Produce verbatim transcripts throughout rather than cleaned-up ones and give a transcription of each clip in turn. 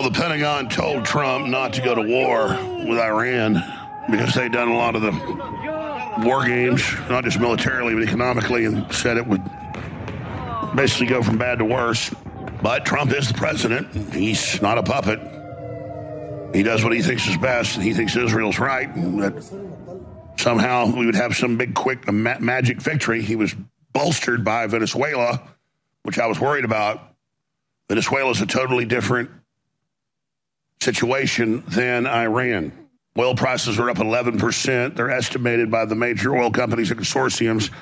the Pentagon told Trump not to go to war with Iran because they'd done a lot of the war games, not just militarily, but economically, and said it would basically go from bad to worse. But Trump is the president. He's not a puppet. He does what he thinks is best, and he thinks Israel's right, and that somehow we would have some big, quick, ma- magic victory. He was bolstered by Venezuela, which I was worried about. Venezuela's a totally different situation than Iran. Oil prices are up eleven percent. They're estimated by the major oil companies and consortiums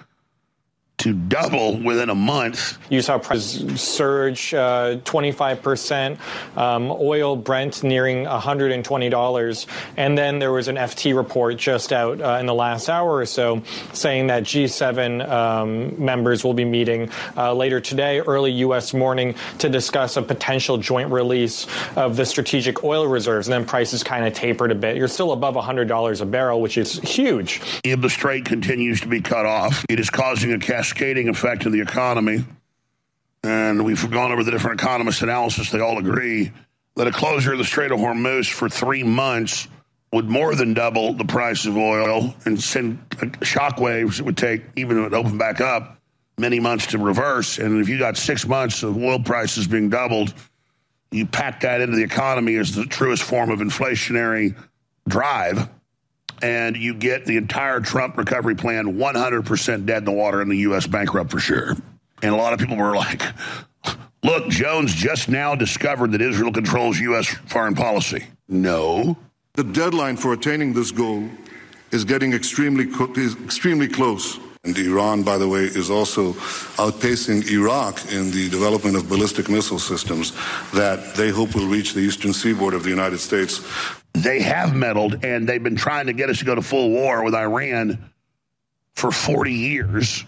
to double within a month. You saw prices surge uh, twenty-five percent, um, oil Brent nearing one hundred twenty dollars. And then there was an F T report just out uh, in the last hour or so saying that G seven um, members will be meeting uh, later today, early U S morning, to discuss a potential joint release of the strategic oil reserves. And then prices kind of tapered a bit. You're still above one hundred dollars a barrel, which is huge. If the strait continues to be cut off, it is causing a cascading effect in the economy. And we've gone over the different economists' analysis. They all agree that a closure of the Strait of Hormuz for three months would more than double the price of oil and send shockwaves. It would take, even if it opened back up, many months to reverse. And if you got six months of oil prices being doubled, you pack that into the economy as the truest form of inflationary drive, and you get the entire Trump recovery plan one hundred percent dead in the water and the U S bankrupt for sure. And a lot of people were like, look, Jones just now discovered that Israel controls U S foreign policy. No. The deadline for attaining this goal is getting extremely, is extremely close. And Iran, by the way, is also outpacing Iraq in the development of ballistic missile systems that they hope will reach the eastern seaboard of the United States. They have meddled, and they've been trying to get us to go to full war with Iran for forty years,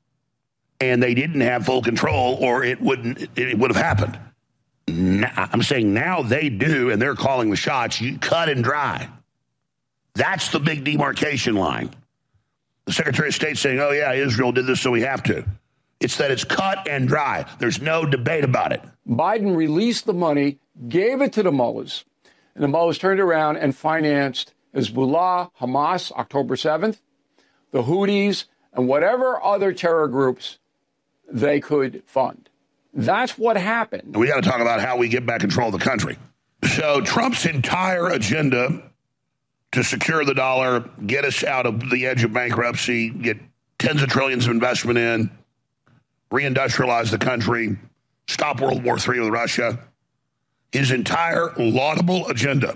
and they didn't have full control, or it wouldn't. It would have happened. Now, I'm saying now they do, and they're calling the shots. You cut and dry. That's the big demarcation line. The Secretary of State saying, "Oh yeah, Israel did this, so we have to." It's that it's cut and dry. There's no debate about it. Biden released the money, gave it to the mullahs. And the mullahs turned around and financed Hezbollah, Hamas, October seventh, the Houthis, and whatever other terror groups they could fund. That's what happened. We got to talk about how we get back control of the country. So Trump's entire agenda to secure the dollar, get us out of the edge of bankruptcy, get tens of trillions of investment in, reindustrialize the country, stop World War Three with Russia. His entire laudable agenda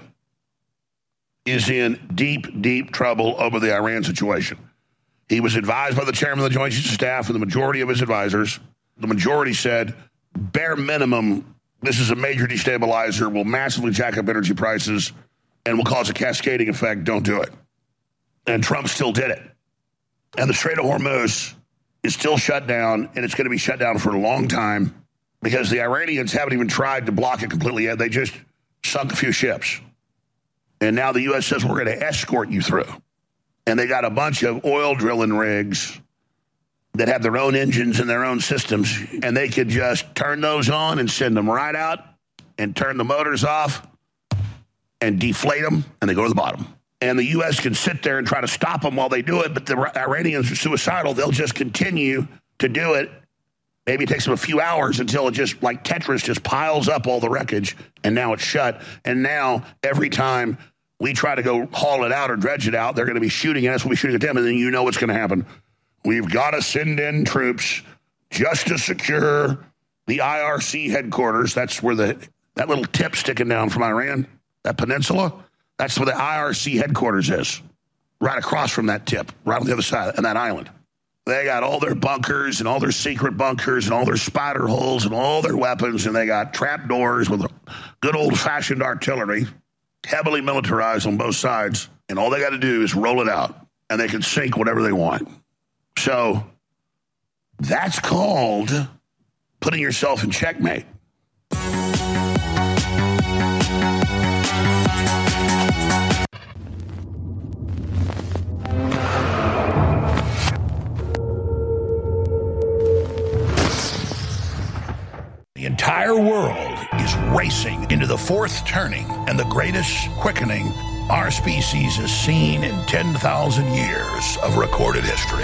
is in deep, deep trouble over the Iran situation. He was advised by the chairman of the Joint Chiefs of Staff and the majority of his advisors. The majority said, bare minimum, this is a major destabilizer, will massively jack up energy prices, and will cause a cascading effect. Don't do it. And Trump still did it. And the Strait of Hormuz is still shut down, and it's going to be shut down for a long time, because the Iranians haven't even tried to block it completely yet. They just sunk a few ships. And now the U S says we're going to escort you through. And they got a bunch of oil drilling rigs that have their own engines and their own systems. And they could just turn those on and send them right out and turn the motors off and deflate them, and they go to the bottom. And the U S can sit there and try to stop them while they do it, but the Iranians are suicidal. They'll just continue to do it. Maybe it takes them a few hours until it just, like Tetris, just piles up all the wreckage, and now it's shut. And now, every time we try to go haul it out or dredge it out, they're going to be shooting at us, we'll be shooting at them, and then you know what's going to happen. We've got to send in troops just to secure the I R C headquarters. That's where the that little tip sticking down from Iran, that peninsula, that's where the I R C headquarters is, right across from that tip, right on the other side of that island. They got all their bunkers and all their secret bunkers and all their spider holes and all their weapons, and they got trap doors with good old-fashioned artillery, heavily militarized on both sides, and all they got to do is roll it out, and they can sink whatever they want. So that's called putting yourself in checkmate. The entire world is racing into the fourth turning and the greatest quickening our species has seen in ten thousand years of recorded history.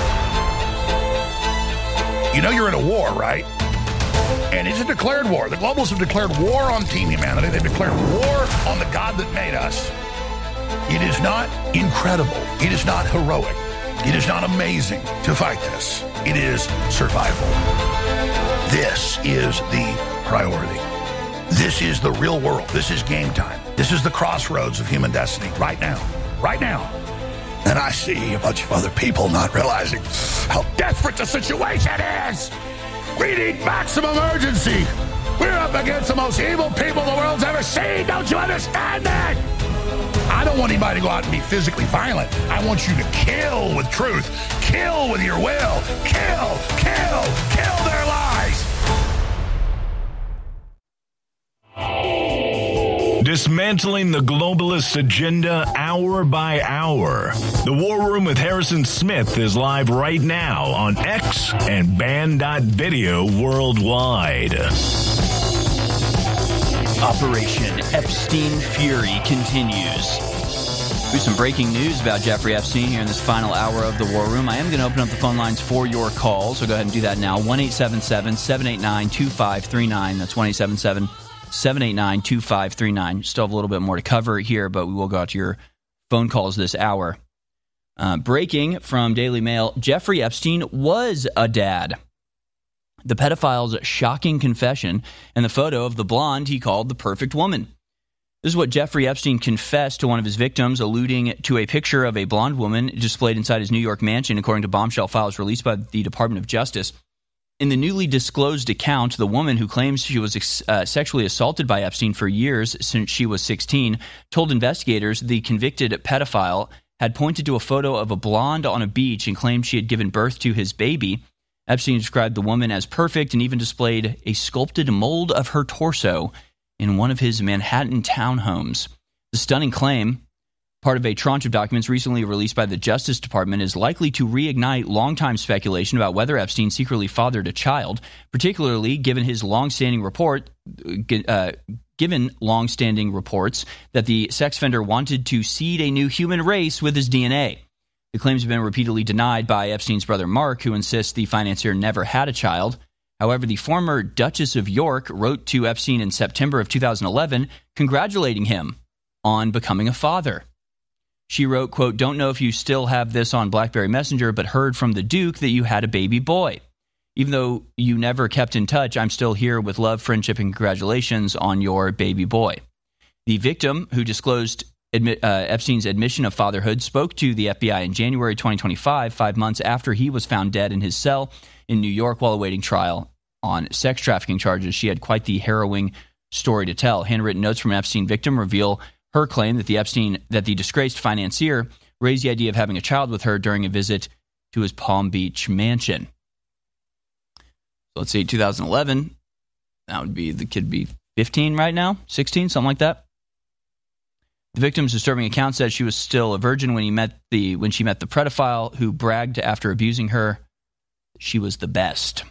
You know you're in a war, right? And it's a declared war. The globalists have declared war on Team Humanity. They've declared war on the God that made us. It is not incredible. It is not heroic. It is not amazing to fight this. It is survival. This is the priority. This is the real world. This is game time. This is the crossroads of human destiny right now. Right now. And I see a bunch of other people not realizing how desperate the situation is. We need maximum urgency. We're up against the most evil people the world's ever seen. Don't you understand that? I don't want anybody to go out and be physically violent. I want you to kill with truth. Kill with your will. Kill, kill, kill their lies. Dismantling the globalist agenda hour by hour. The War Room with Harrison Smith is live right now on X and Band dot video worldwide. Operation Epstein Fury continues. Here's some breaking news about Jeffrey Epstein here in this final hour of the War Room. I am going to open up the phone lines for your calls, so go ahead and do that now. one eight seven seven, seven eight nine, two five three nine. That's one eight seven seven, seven eight nine, two five three nine. Still have a little bit more to cover here, but we will go out to your phone calls this hour. Uh, breaking from Daily Mail, Jeffrey Epstein was a dad. The pedophile's shocking confession and the photo of the blonde he called the perfect woman. This is what Jeffrey Epstein confessed to one of his victims, alluding to a picture of a blonde woman displayed inside his New York mansion, according to bombshell files released by the Department of Justice. In the newly disclosed account, the woman who claims she was uh, sexually assaulted by Epstein for years since she was sixteen told investigators the convicted pedophile had pointed to a photo of a blonde on a beach and claimed she had given birth to his baby. Epstein described the woman as perfect and even displayed a sculpted mold of her torso in one of his Manhattan townhomes. The stunning claim, part of a tranche of documents recently released by the Justice Department, is likely to reignite longtime speculation about whether Epstein secretly fathered a child, particularly given his longstanding report, uh, given longstanding reports that the sex offender wanted to seed a new human race with his D N A. The claims have been repeatedly denied by Epstein's brother Mark, who insists the financier never had a child. However, the former Duchess of York wrote to Epstein in September of two thousand eleven, congratulating him on becoming a father. She wrote, quote, "Don't know if you still have this on BlackBerry Messenger, but heard from the Duke that you had a baby boy. Even though you never kept in touch, I'm still here with love, friendship, and congratulations on your baby boy." The victim, who disclosed admi- uh, Epstein's admission of fatherhood, spoke to the F B I in January twenty twenty-five, five months after he was found dead in his cell in New York while awaiting trial on sex trafficking charges. She had quite the harrowing story to tell. Handwritten notes from an Epstein victim reveal her claim that the Epstein, that the disgraced financier raised the idea of having a child with her during a visit to his Palm Beach mansion. So let's see, two thousand eleven, that would be, the kid be fifteen right now, sixteen, something like that. The victim's disturbing account says she was still a virgin when he met the when she met the pedophile, who bragged after abusing her she was the best.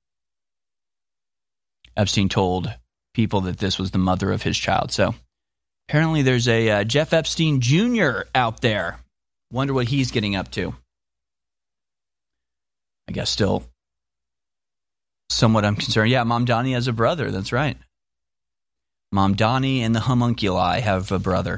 Epstein told people that this was the mother of his child. So apparently there's a uh, Jeff Epstein Junior out there. Wonder what he's getting up to. I guess still somewhat I'm concerned. Yeah, Mom Donnie has a brother. That's right. Mom Donnie and the homunculi have a brother.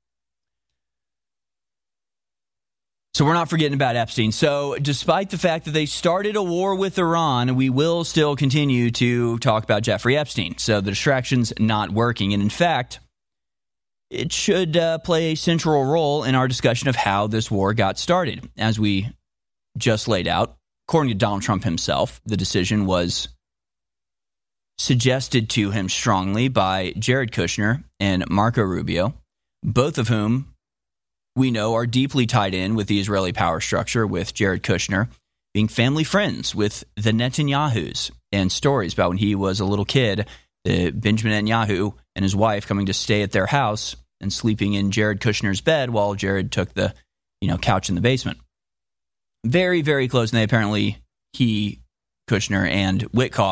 So we're not forgetting about Epstein. So despite the fact that they started a war with Iran, we will still continue to talk about Jeffrey Epstein. So the distraction's not working. And in fact, it should uh, play a central role in our discussion of how this war got started. As we just laid out, according to Donald Trump himself, the decision was suggested to him strongly by Jared Kushner and Marco Rubio, both of whom we know are deeply tied in with the Israeli power structure, with Jared Kushner being family friends with the Netanyahus, and stories about when he was a little kid, the Benjamin Netanyahu and his wife coming to stay at their house and sleeping in Jared Kushner's bed while Jared took the, you know, couch in the basement. Very, very close. And they apparently, he, Kushner, and Witkoff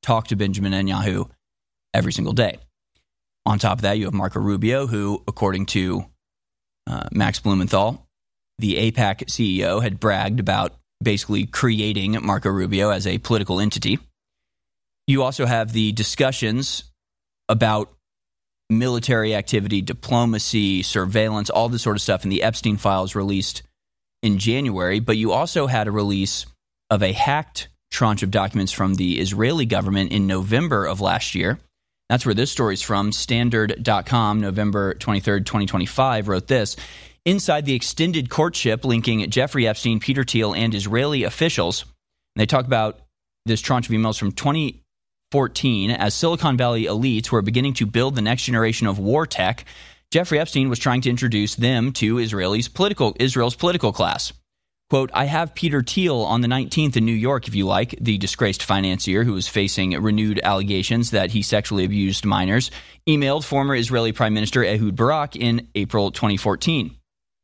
talk to Benjamin Netanyahu every single day. On top of that, you have Marco Rubio, who, according to uh, Max Blumenthal, the AIPAC C E O, had bragged about basically creating Marco Rubio as a political entity. You also have the discussions about military activity, diplomacy, surveillance, all this sort of stuff in the Epstein files released in January. But you also had a release of a hacked tranche of documents from the Israeli government in November of last year. That's where this story's from. Standard dot com, November twenty-third, twenty twenty-five, wrote this. Inside the extended courtship linking Jeffrey Epstein, Peter Thiel, and Israeli officials, and they talk about this tranche of emails from twenty fourteen, as Silicon Valley elites were beginning to build the next generation of war tech, Jeffrey Epstein was trying to introduce them to Israel's political, Israel's political class. Quote, I have Peter Thiel on the nineteenth in New York, if you like, the disgraced financier who was facing renewed allegations that he sexually abused minors, emailed former Israeli Prime Minister Ehud Barak in April twenty fourteen.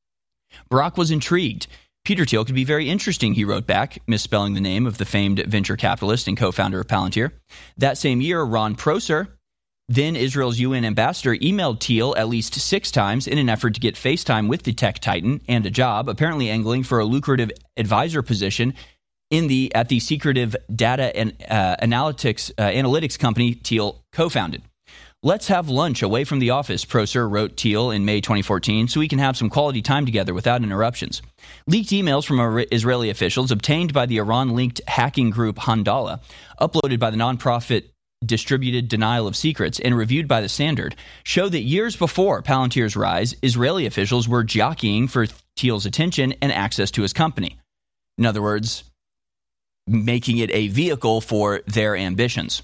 Barak was intrigued. Peter Thiel could be very interesting, he wrote back, misspelling the name of the famed venture capitalist and co-founder of Palantir. That same year, Ron Prosser, then Israel's U N ambassador, emailed Thiel at least six times in an effort to get FaceTime with the tech titan and a job, apparently angling for a lucrative advisor position in the at the secretive data and uh, analytics uh, analytics company Thiel co-founded. Let's have lunch away from the office, Prosser wrote Thiel in May twenty fourteen, so we can have some quality time together without interruptions. Leaked emails from Israeli officials obtained by the Iran-linked hacking group Handala, uploaded by the nonprofit Distributed Denial of Secrets, and reviewed by the Standard, show that years before Palantir's rise, Israeli officials were jockeying for Thiel's attention and access to his company. In other words, making it a vehicle for their ambitions.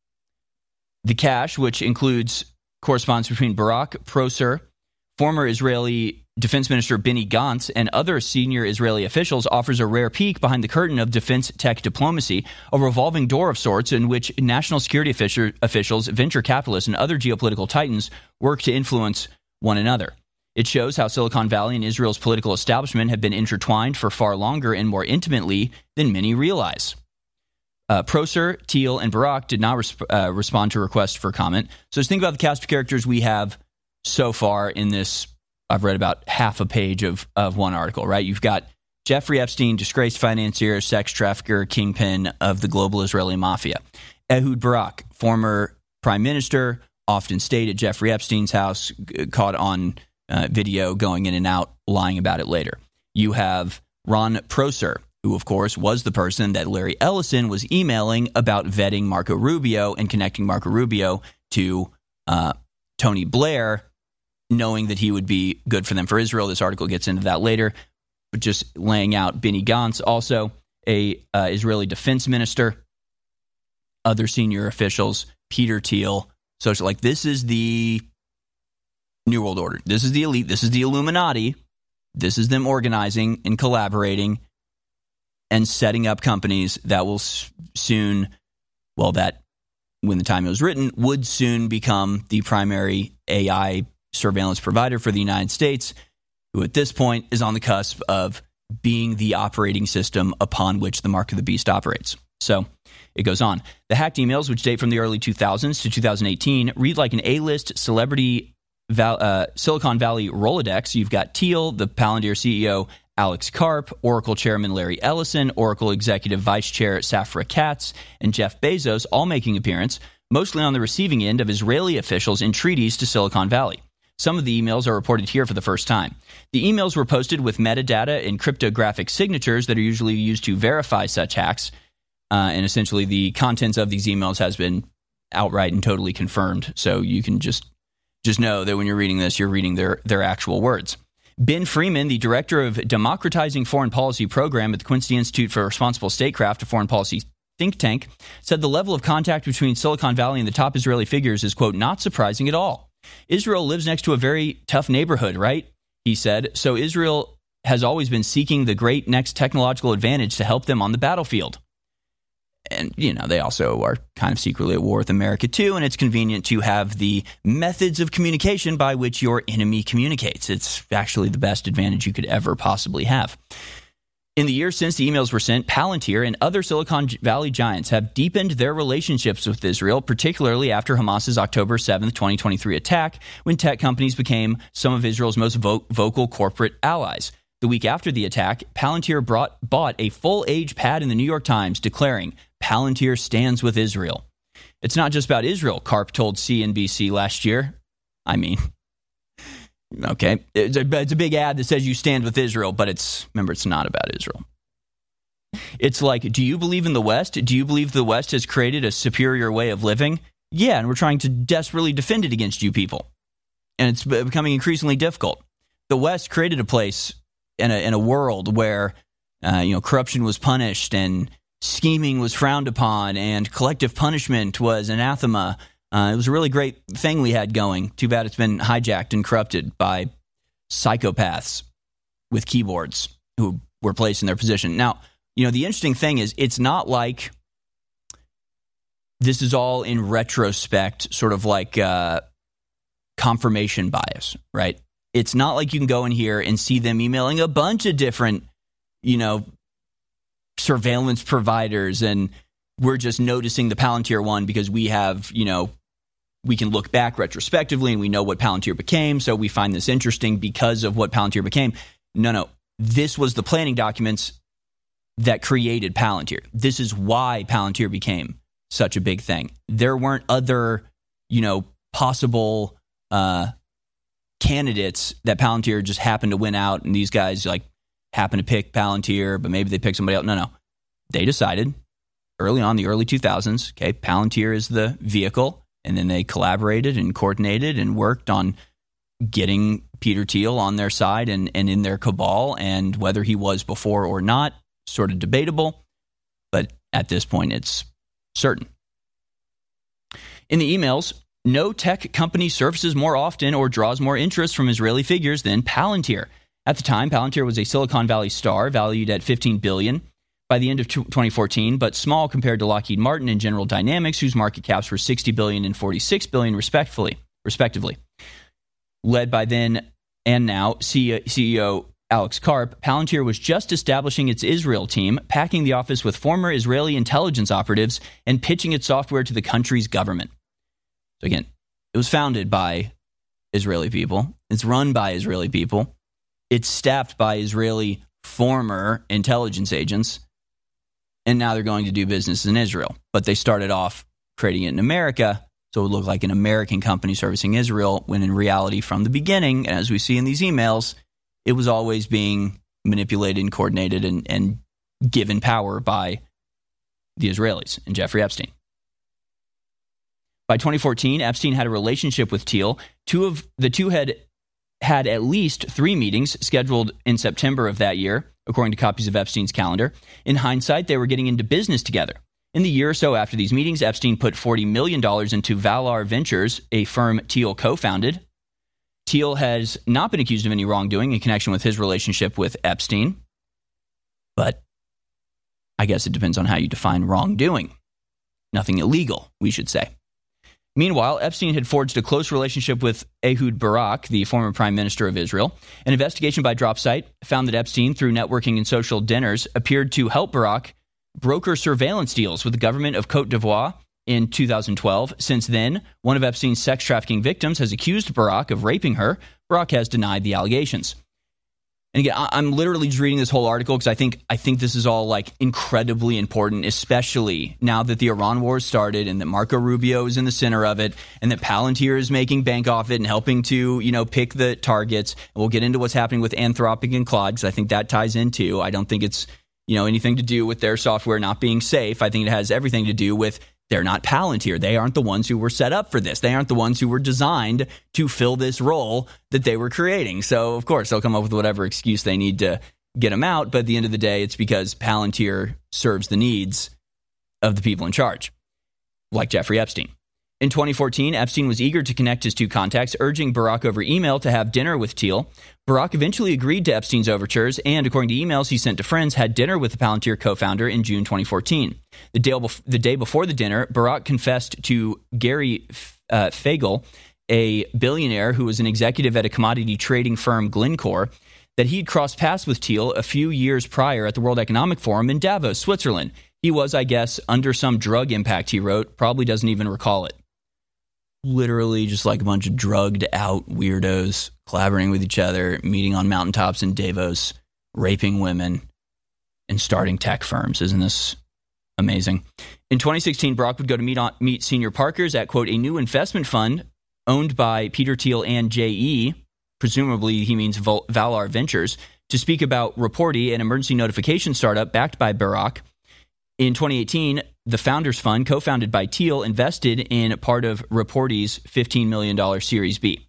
The cache, which includes correspondence between Barak, Prosser, former Israeli Defense Minister Benny Gantz, and other senior Israeli officials, offers a rare peek behind the curtain of defense tech diplomacy, a revolving door of sorts in which national security officials, venture capitalists, and other geopolitical titans work to influence one another. It shows how Silicon Valley and Israel's political establishment have been intertwined for far longer and more intimately than many realize. Uh, Prosser, Thiel, and Barak did not resp- uh, respond to requests for comment. So just think about the cast of characters we have so far in this. I've read about half a page of, of one article, right? You've got Jeffrey Epstein, disgraced financier, sex trafficker, kingpin of the global Israeli mafia. Ehud Barak, former prime minister, often stayed at Jeffrey Epstein's house, g- caught on uh, video going in and out, lying about it later. You have Ron Prosser, who, of course, was the person that Larry Ellison was emailing about vetting Marco Rubio and connecting Marco Rubio to uh, Tony Blair, knowing that he would be good for them for Israel. This article gets into that later. But just laying out Benny Gantz, also a uh, Israeli defense minister, other senior officials, Peter Thiel. So it's like, this is the New World Order. This is the elite. This is the Illuminati. This is them organizing and collaborating and setting up companies that will soon, well, that when the time it was written, would soon become the primary A I surveillance provider for the United States, who at this point is on the cusp of being the operating system upon which the mark of the beast operates. So it goes on. The hacked emails, which date from the early two thousands to two thousand eighteen, read like an A-list celebrity Val, uh, Silicon Valley Rolodex. You've got Thiel, the Palantir C E O, Alex Karp, Oracle Chairman Larry Ellison, Oracle Executive Vice Chair Safra Katz, and Jeff Bezos all making appearance, mostly on the receiving end of Israeli officials' entreaties to Silicon Valley. Some of the emails are reported here for the first time. The emails were posted with metadata and cryptographic signatures that are usually used to verify such hacks, uh, and essentially the contents of these emails has been outright and totally confirmed, so you can just just know that when you're reading this, you're reading their, their actual words. Ben Freeman, the director of Democratizing Foreign Policy Program at the Quincy Institute for Responsible Statecraft, a foreign policy think tank, said the level of contact between Silicon Valley and the top Israeli figures is, quote, not surprising at all. Israel lives next to a very tough neighborhood, right? He said. So Israel has always been seeking the great next technological advantage to help them on the battlefield. And, you know, they also are kind of secretly at war with America, too, and it's convenient to have the methods of communication by which your enemy communicates. It's actually the best advantage you could ever possibly have. In the years since the emails were sent, Palantir and other Silicon Valley giants have deepened their relationships with Israel, particularly after Hamas's October seventh, twenty twenty-three attack, when tech companies became some of Israel's most vo- vocal corporate allies. The week after the attack, Palantir brought, bought a full-age pad in the New York Times declaring, "Palantir stands with Israel." It's not just about Israel, Karp told C N B C last year. I mean, okay, it's a, it's a big ad that says you stand with Israel, but it's, remember, it's not about Israel. It's like, do you believe in the West? Do you believe the West has created a superior way of living? Yeah, and we're trying to desperately defend it against you people. And it's becoming increasingly difficult. The West created a place in a, in a world where uh, you know, corruption was punished and scheming was frowned upon and collective punishment was anathema. Uh, it was a really great thing we had going. Too bad it's been hijacked and corrupted by psychopaths with keyboards who were placed in their position. Now, you know, the interesting thing is it's not like this is all in retrospect, sort of like uh, confirmation bias, right? It's not like you can go in here and see them emailing a bunch of different, you know, surveillance providers, and we're just noticing the Palantir one because we have, you know, we can look back retrospectively and we know what Palantir became, so we find this interesting because of what Palantir became. No, no. This was the planning documents that created Palantir. This is why Palantir became such a big thing. There weren't other, you know, possible uh, candidates that Palantir just happened to win out, and these guys like happen to pick Palantir, but maybe they pick somebody else. No, no. They decided early on, the early two thousands, okay, Palantir is the vehicle, and then they collaborated and coordinated and worked on getting Peter Thiel on their side and, and in their cabal, and whether he was before or not, sort of debatable, but at this point it's certain. In the emails, no tech company surfaces more often or draws more interest from Israeli figures than Palantir. At the time, Palantir was a Silicon Valley star valued at fifteen billion dollars by the end of twenty fourteen, but small compared to Lockheed Martin and General Dynamics, whose market caps were sixty billion dollars and forty-six billion dollars respectively. respectively. Led by then and now C E O Alex Karp, Palantir was just establishing its Israel team, packing the office with former Israeli intelligence operatives, and pitching its software to the country's government. So again, it was founded by Israeli people. It's run by Israeli people. It's staffed by Israeli former intelligence agents. And now they're going to do business in Israel. But they started off creating it in America, so it would look like an American company servicing Israel, when in reality, from the beginning, as we see in these emails, it was always being manipulated and coordinated and, and given power by the Israelis and Jeffrey Epstein. By twenty fourteen, Epstein had a relationship with Thiel. Two of the two had had at least three meetings scheduled in September of that year, according to copies of Epstein's calendar. In hindsight, they were getting into business together. In the year or so after these meetings, Epstein put forty million dollars into Valar Ventures, a firm Thiel co-founded. Thiel has not been accused of any wrongdoing in connection with his relationship with Epstein, but I guess it depends on how you define wrongdoing. Nothing illegal, we should say. Meanwhile, Epstein had forged a close relationship with Ehud Barak, the former prime minister of Israel. An investigation by DropSite found that Epstein, through networking and social dinners, appeared to help Barak broker surveillance deals with the government of Cote d'Ivoire in two thousand twelve. Since then, one of Epstein's sex trafficking victims has accused Barak of raping her. Barak has denied the allegations. And again, I'm literally just reading this whole article because I think I think this is all like incredibly important, especially now that the Iran war started and that Marco Rubio is in the center of it, and that Palantir is making bank off it and helping to, you know, pick the targets. And we'll get into what's happening with Anthropic and Claude, because I think that ties in too. I don't think it's, you know, anything to do with their software not being safe. I think it has everything to do with they're not Palantir. They aren't the ones who were set up for this. They aren't the ones who were designed to fill this role that they were creating. So, of course, they'll come up with whatever excuse they need to get them out. But at the end of the day, it's because Palantir serves the needs of the people in charge, like Jeffrey Epstein. In twenty fourteen, Epstein was eager to connect his two contacts, urging Barak over email to have dinner with Thiel. Barak eventually agreed to Epstein's overtures, and according to emails he sent to friends, had dinner with the Palantir co-founder in June twenty fourteen. The day, bef- the day before the dinner, Barak confessed to Gary uh, Fagel, a billionaire who was an executive at a commodity trading firm, Glencore, that he'd crossed paths with Thiel a few years prior at the World Economic Forum in Davos, Switzerland. He was, I guess, under some drug impact, he wrote. Probably doesn't even recall it. Literally just like a bunch of drugged out weirdos collaborating with each other, meeting on mountaintops in Davos, raping women, and starting tech firms. Isn't this amazing? In twenty sixteen, Barack would go to meet, on, meet senior Parkers at, quote, a new investment fund owned by Peter Thiel and J E, presumably he means Val- Valar Ventures, to speak about Reporty, an emergency notification startup backed by Barack. In twenty eighteen, the Founders Fund, co-founded by Thiel, invested in part of Reporty's fifteen million dollars Series B.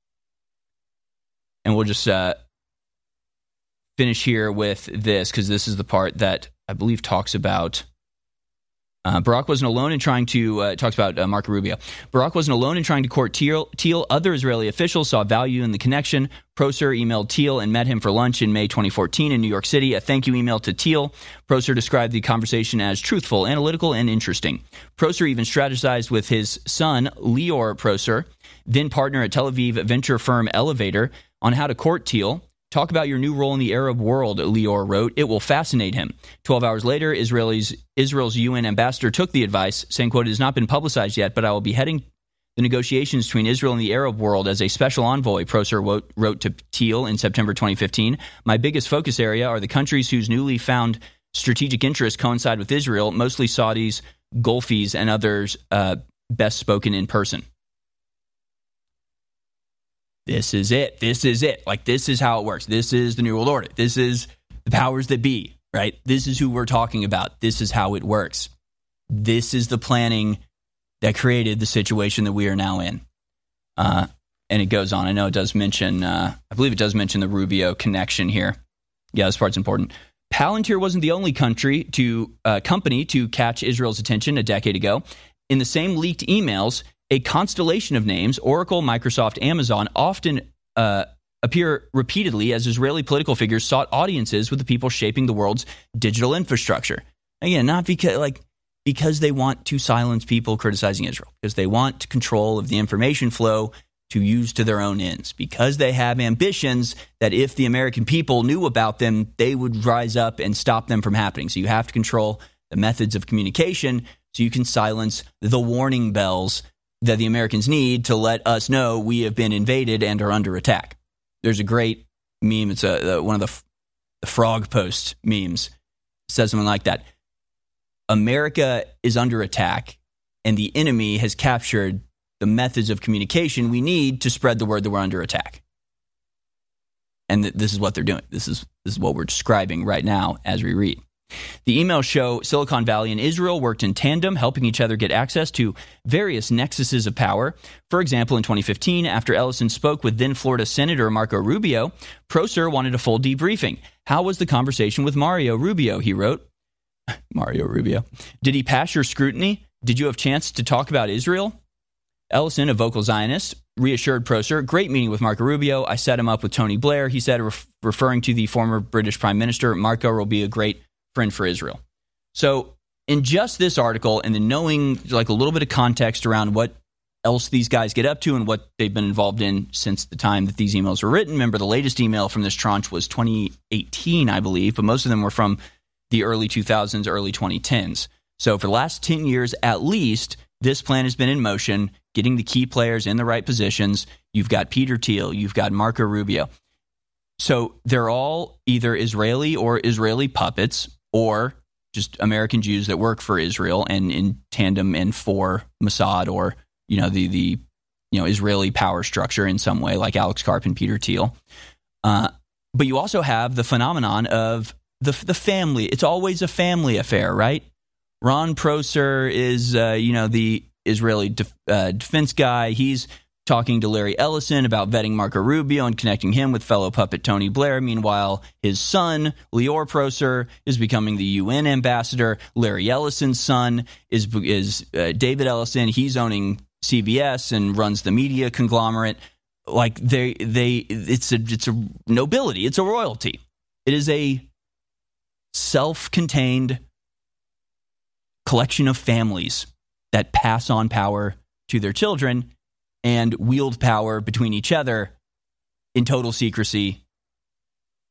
And we'll just uh, finish here with this, because this is the part that I believe talks about Uh, Barack wasn't alone in trying to, uh, talks about uh, Marco Rubio. Barack wasn't alone in trying to court Thiel. Thiel. Other Israeli officials saw value in the connection. Prosser emailed Thiel and met him for lunch in May twenty fourteen in New York City. A thank you email to Thiel. Prosser described the conversation as truthful, analytical, and interesting. Prosser even strategized with his son, Lior Prosser, then partner at Tel Aviv venture firm Elevator, on how to court Thiel. Talk about your new role in the Arab world, Lior wrote. It will fascinate him. Twelve hours later, Israel's, Israel's U N ambassador took the advice, saying, quote, it has not been publicized yet, but I will be heading the negotiations between Israel and the Arab world as a special envoy, Prosser wrote, wrote to Thiel in September twenty fifteen. My biggest focus area are the countries whose newly found strategic interests coincide with Israel, mostly Saudis, Gulfis, and others uh, best spoken in person. This is it. This is it. Like, this is how it works. This is the New World Order. This is the powers that be, right? This is who we're talking about. This is how it works. This is the planning that created the situation that we are now in. Uh, and it goes on. I know it does mention, uh, I believe it does mention the Rubio connection here. Yeah, this part's important. Palantir wasn't the only country to uh, company to catch Israel's attention a decade ago. In the same leaked emails, a constellation of names, Oracle, Microsoft, Amazon, often uh, appear repeatedly as Israeli political figures sought audiences with the people shaping the world's digital infrastructure. Again, not because like because they want to silence people criticizing Israel, because they want control of the information flow to use to their own ends, because they have ambitions that if the American people knew about them, they would rise up and stop them from happening. So you have to control the methods of communication so you can silence the warning bells that the Americans need to let us know we have been invaded and are under attack. There's a great meme. It's a, a, one of the, f- the frog post memes. It says something like that. America is under attack, and the enemy has captured the methods of communication we need to spread the word that we're under attack. And th- this is what they're doing. This is this is what we're describing right now as we read. The emails show Silicon Valley and Israel worked in tandem, helping each other get access to various nexuses of power. For example, in twenty fifteen, after Ellison spoke with then Florida Senator Marco Rubio, Prosser wanted a full debriefing. How was the conversation with Mario Rubio, he wrote. Mario Rubio. Did he pass your scrutiny? Did you have a chance to talk about Israel? Ellison, a vocal Zionist, reassured Prosser, great meeting with Marco Rubio. I set him up with Tony Blair. He said, ref- referring to the former British Prime Minister, Marco will be a great friend for Israel. So in just this article, and then knowing like a little bit of context around what else these guys get up to and what they've been involved in since the time that these emails were written. Remember, the latest email from this tranche was twenty eighteen, I believe, but most of them were from the early two thousands, early twenty tens. So for the last ten years at least, this plan has been in motion, getting the key players in the right positions. You've got Peter Thiel, you've got Marco Rubio. So they're all either Israeli or Israeli puppets, or just American Jews that work for Israel and in tandem and for Mossad or, you know, the the you know Israeli power structure in some way, like Alex Karp and Peter Thiel. Uh, but you also have the phenomenon of the the family. It's always a family affair, right? Ron Prosser is, uh, you know, the Israeli def, uh, defense guy. He's talking to Larry Ellison about vetting Marco Rubio and connecting him with fellow puppet Tony Blair. Meanwhile, his son, Lior Prosser, is becoming the U N ambassador. Larry Ellison's son is is uh, David Ellison. He's owning C B S and runs the media conglomerate. Like they they, it's a it's a nobility. It's a royalty. It is a self-contained collection of families that pass on power to their children and wield power between each other in total secrecy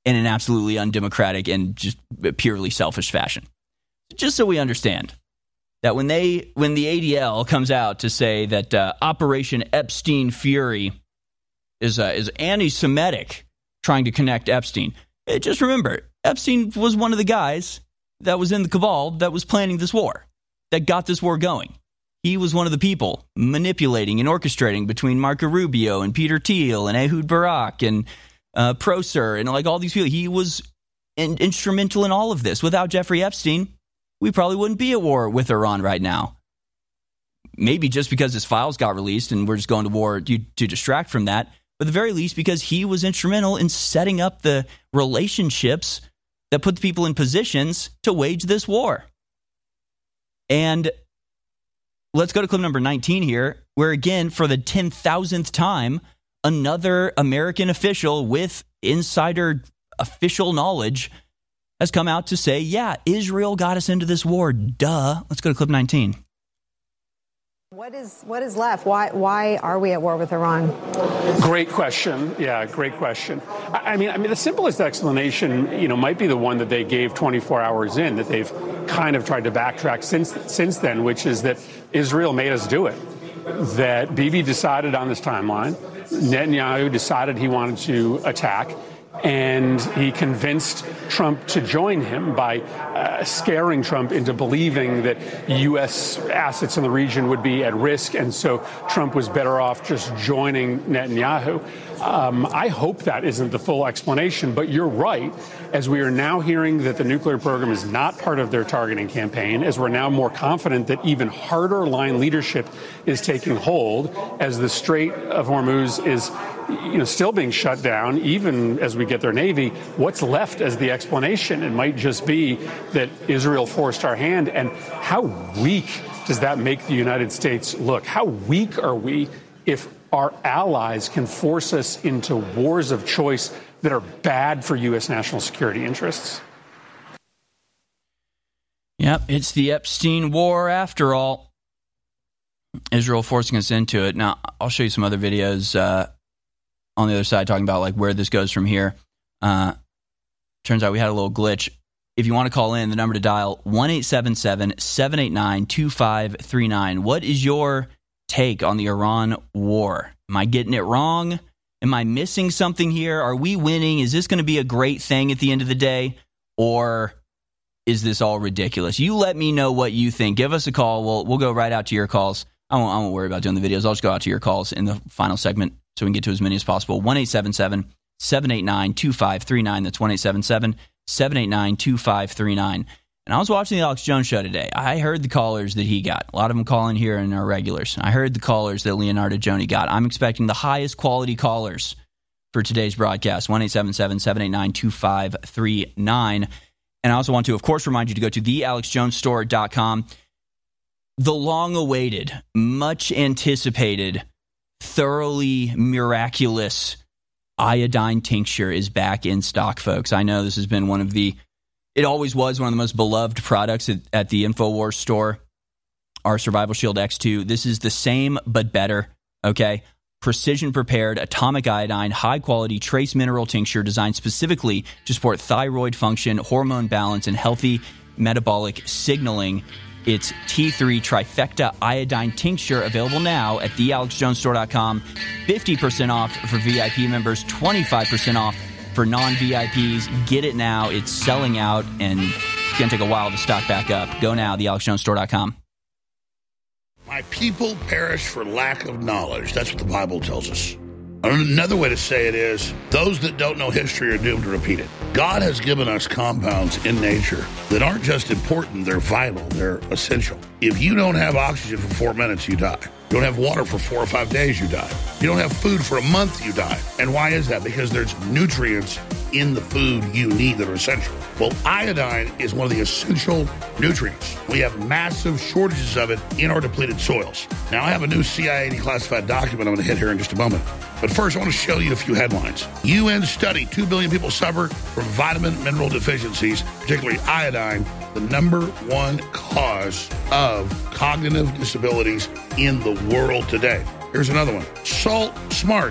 in an absolutely undemocratic and just purely selfish fashion. Just so we understand that when they when the A D L comes out to say that uh, Operation Epstein Fury is uh, is anti-Semitic, trying to connect Epstein, eh, just remember, Epstein was one of the guys that was in the cabal that was planning this war, that got this war going. He was one of the people manipulating and orchestrating between Marco Rubio and Peter Thiel and Ehud Barak and uh, Prosser and like all these people. He was in- instrumental in all of this. Without Jeffrey Epstein, we probably wouldn't be at war with Iran right now. Maybe just because his files got released and we're just going to war to, to distract from that. But at the very least, because he was instrumental in setting up the relationships that put the people in positions to wage this war. And let's go to clip number nineteen here, where again, for the ten thousandth time, another American official with insider official knowledge has come out to say, yeah, Israel got us into this war. Duh. Let's go to clip nineteen. What is what is left? Why why are we at war with Iran? Great question. Yeah, great question. I, I mean, I mean, the simplest explanation, you know, might be the one that they gave twenty-four hours in, that they've kind of tried to backtrack since since then, which is that Israel made us do it. That Bibi decided on this timeline. Netanyahu decided he wanted to attack. And he convinced Trump to join him by uh, scaring Trump into believing that U S assets in the region would be at risk. And so Trump was better off just joining Netanyahu. Um, I hope that isn't the full explanation, but you're right. As we are now hearing that the nuclear program is not part of their targeting campaign, as we're now more confident that even harder line leadership is taking hold, as the Strait of Hormuz is, you know, still being shut down, even as we get their Navy, what's left as the explanation? It might just be that Israel forced our hand. And how weak does that make the United States look? How weak are we if our allies can force us into wars of choice that are bad for U S national security interests? Yep, it's the Epstein war after all. Israel forcing us into it. Now, I'll show you some other videos uh, on the other side talking about like where this goes from here. Uh, turns out we had a little glitch. If you want to call in, the number to dial, one eight seven seven, seven eight nine, two five three nine. What is your take on the Iran war? Am I getting it wrong? Am I missing something here? Are we winning? Is this going to be a great thing at the end of the day? Or is this all ridiculous? You let me know what you think. Give us a call. We'll, we'll go right out to your calls. I won't, I won't worry about doing the videos. I'll just go out to your calls in the final segment so we can get to as many as possible. one eight seven seven, seven eight nine, two five three nine. That's one eight seven seven, seven eight nine, two five three nine. And I was watching the Alex Jones show today. I heard the callers that he got. A lot of them calling here and are regulars. I heard the callers that Leonardo Joni got. I'm expecting the highest quality callers for today's broadcast. one eight seven seven, seven eight nine, two five three nine. And I also want to, of course, remind you to go to the alex jones store dot com. The long-awaited, much-anticipated, thoroughly miraculous iodine tincture is back in stock, folks. I know this has been one of the It always was one of the most beloved products at, at the InfoWars store, our Survival Shield X two. This is the same, but better, okay? Precision-prepared, atomic iodine, high-quality trace mineral tincture designed specifically to support thyroid function, hormone balance, and healthy metabolic signaling. It's T three Trifecta Iodine Tincture, available now at the alex jones store dot com. fifty percent off for V I P members, twenty-five percent off for non-V I Ps. Get it now. It's selling out, and it's going to take a while to stock back up. Go now, the alex jones store dot com. My people perish for lack of knowledge. That's what the Bible tells us. Another way to say it is, those that don't know history are doomed to repeat it. God has given us compounds in nature that aren't just important, they're vital, they're essential. If you don't have oxygen for four minutes, you die. You don't have water for four or five days, you die. You don't have food for a month, you die. And why is that? Because there's nutrients in the food you need that are essential. Well, iodine is one of the essential nutrients. We have massive shortages of it in our depleted soils. Now, I have a new C I A declassified document I'm going to hit here in just a moment. But first, I want to show you a few headlines. U N study, two billion people suffer from vitamin mineral deficiencies, particularly iodine, the number one cause of cognitive disabilities in the world today. Here's another one. Salt Smarts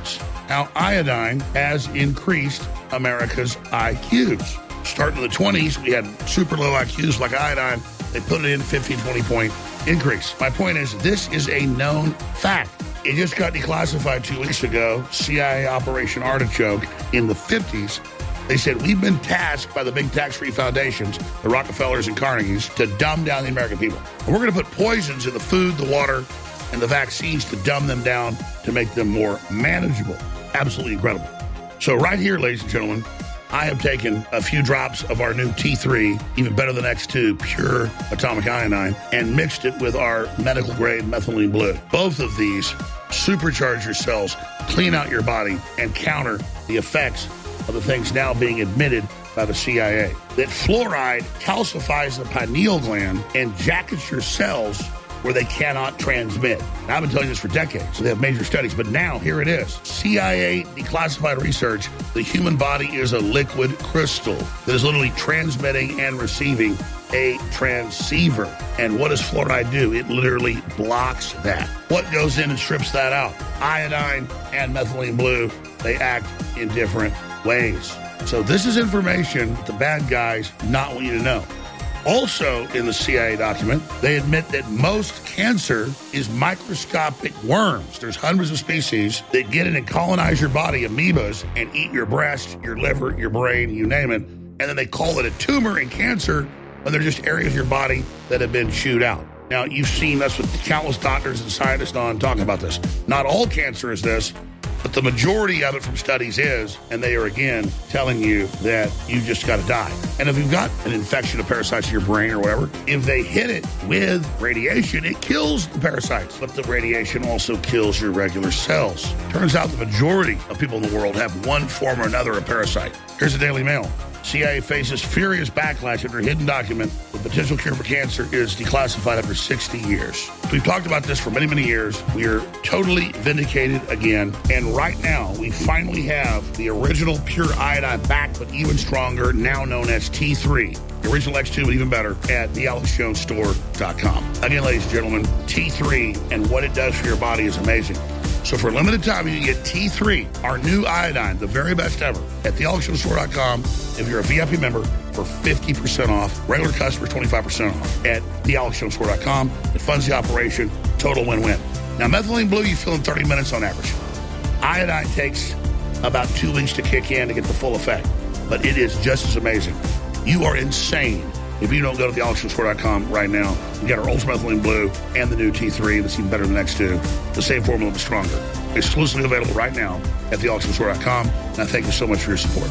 how iodine has increased America's I Qs. Starting in the twenties, we had super low I Qs like iodine. They put it in fifteen, twenty point increase. My point is, this is a known fact. It just got declassified two weeks ago, C I A Operation Artichoke in the fifties. They said, we've been tasked by the big tax-free foundations, the Rockefellers and Carnegies, to dumb down the American people. And we're going to put poisons in the food, the water, and the vaccines to dumb them down to make them more manageable. Absolutely incredible. So right here, ladies and gentlemen, I have taken a few drops of our new T three, even better than X two, pure atomic iodine, and mixed it with our medical-grade methylene blue. Both of these supercharge your cells, clean out your body, and counter the effects of the things now being admitted by the C I A. That fluoride calcifies the pineal gland and jackets your cells where they cannot transmit. Now, I've been telling you this for decades, so they have major studies, but now here it is. C I A declassified research, the human body is a liquid crystal that is literally transmitting and receiving a transceiver. And what does fluoride do? It literally blocks that. What goes in and strips that out? Iodine and methylene blue, they act in different ways. So this is information the bad guys not want you to know. Also in the C I A document, they admit that most cancer is microscopic worms. There's hundreds of species that get in and colonize your body, amoebas, and eat your breast, your liver, your brain, you name it. And then they call it a tumor and cancer when they're just areas of your body that have been chewed out. Now, you've seen us with countless doctors and scientists on talking about this. Not all cancer is this, but the majority of it from studies is, and they are again telling you that you just got to die. And if you've got an infection of parasites in your brain or whatever, if they hit it with radiation, it kills the parasites. But the radiation also kills your regular cells. Turns out the majority of people in the world have one form or another of parasite. Here's the Daily Mail. C I A faces furious backlash after a hidden document. The potential cure for cancer is declassified after sixty years. We've talked about this for many, many years. We are totally vindicated again. And right now, we finally have the original pure iodine back, but even stronger, now known as T three. The original X two, but even better, at the alex jones store dot com. Again, ladies and gentlemen, T three and what it does for your body is amazing. So for a limited time, you can get T three, our new iodine, the very best ever, at the alex jones store dot com. If you're a V I P member, for fifty percent off. Regular customers, twenty-five percent off at the alex jones store dot com. It funds the operation. Total win-win. Now, methylene blue, you feel in thirty minutes on average. Iodine takes about two weeks to kick in to get the full effect. But it is just as amazing. You are insane if you don't go to the alex jones store dot com right now. You get our Ultra Methylene Blue and the new T three that's even better than the X two. The same formula, but stronger. Exclusively available right now at the alex jones store dot com. And I thank you so much for your support.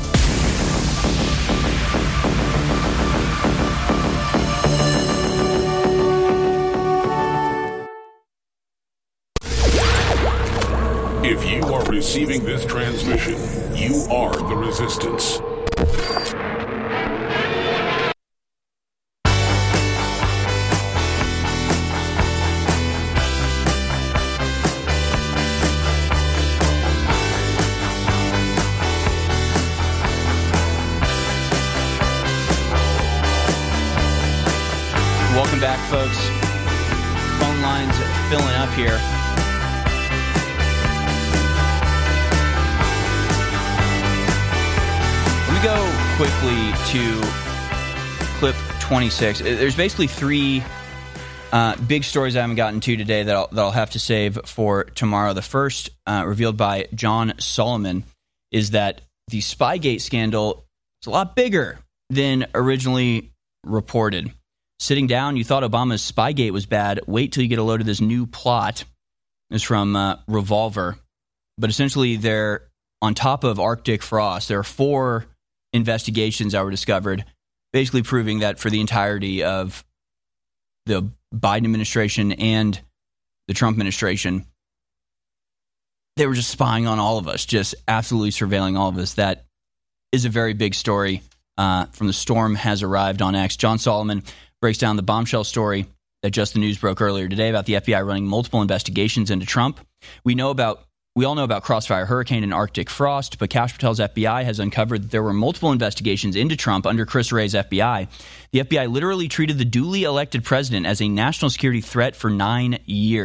If you are receiving this transmission, you are the resistance. Welcome back, folks. Phone lines filling up here. Let me go quickly to clip twenty-six. There's basically three uh, big stories I haven't gotten to today that I'll, that I'll have to save for tomorrow. The first, uh, revealed by John Solomon, is that the Spygate scandal is a lot bigger than originally reported. Sitting down, you thought Obama's Spygate was bad. Wait till you get a load of this new plot. This is from uh, Revolver. But essentially, they're on top of Arctic frost. There are four investigations that were discovered, basically proving that for the entirety of the Biden administration and the Trump administration, they were just spying on all of us, just absolutely surveilling all of us. That is a very big story uh, from The Storm Has Arrived on X. John Solomon breaks down the bombshell story that Just the News broke earlier today about the F B I running multiple investigations into Trump. We know about, we all know about Crossfire Hurricane and Arctic frost, but Kash Patel's F B I has uncovered that there were multiple investigations into Trump under Chris Wray's F B I. The F B I literally treated the duly elected president as a national security threat for nine years.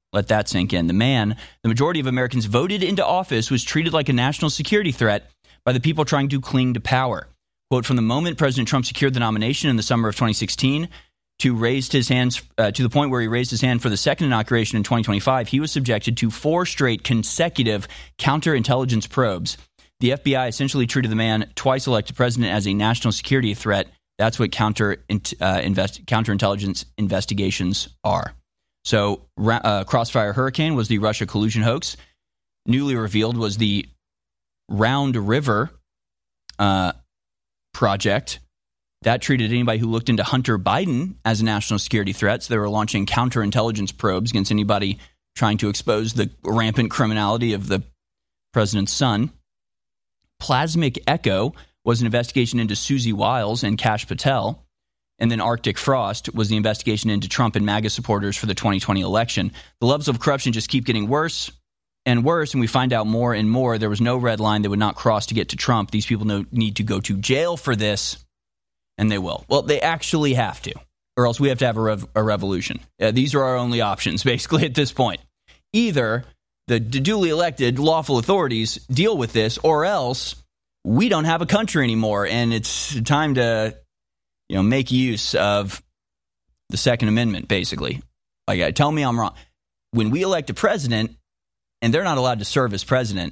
Let that sink in. The man the majority of Americans voted into office was treated like a national security threat by the people trying to cling to power. Quote, from the moment President Trump secured the nomination in the summer of twenty sixteen to raised his hands uh, to the point where he raised his hand for the second inauguration in twenty twenty-five, he was subjected to four straight consecutive counterintelligence probes. The F B I essentially treated the man, twice elected president, as a national security threat. That's what counter uh, invest, counterintelligence investigations are. So uh, Crossfire Hurricane was the Russia collusion hoax. Newly revealed was the Round River uh, project. That treated anybody who looked into Hunter Biden as a national security threat. So they were launching counterintelligence probes against anybody trying to expose the rampant criminality of the president's son. Plasmic Echo was an investigation into Susie Wiles and Kash Patel. And then Arctic Frost was the investigation into Trump and MAGA supporters for the twenty twenty election. The levels of corruption just keep getting worse and worse, and we find out more and more. There was no red line they would not cross to get to Trump. These people know, need to go to jail for this, and they will. Well, they actually have to, or else we have to have a, rev- a revolution. Uh, these are our only options, basically, at this point. Either the duly elected lawful authorities deal with this, or else we don't have a country anymore, and it's time to, you know, make use of the Second Amendment, basically. Like, uh, tell me I'm wrong. When we elect a president, and they're not allowed to serve as president,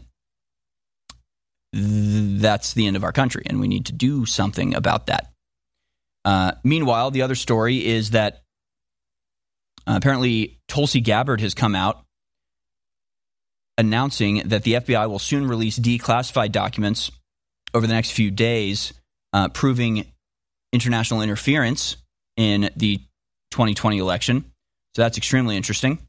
th- that's the end of our country, and we need to do something about that. Uh, meanwhile, the other story is that uh, apparently Tulsi Gabbard has come out announcing that the F B I will soon release declassified documents over the next few days, uh, proving international interference in the twenty twenty election. So that's extremely interesting.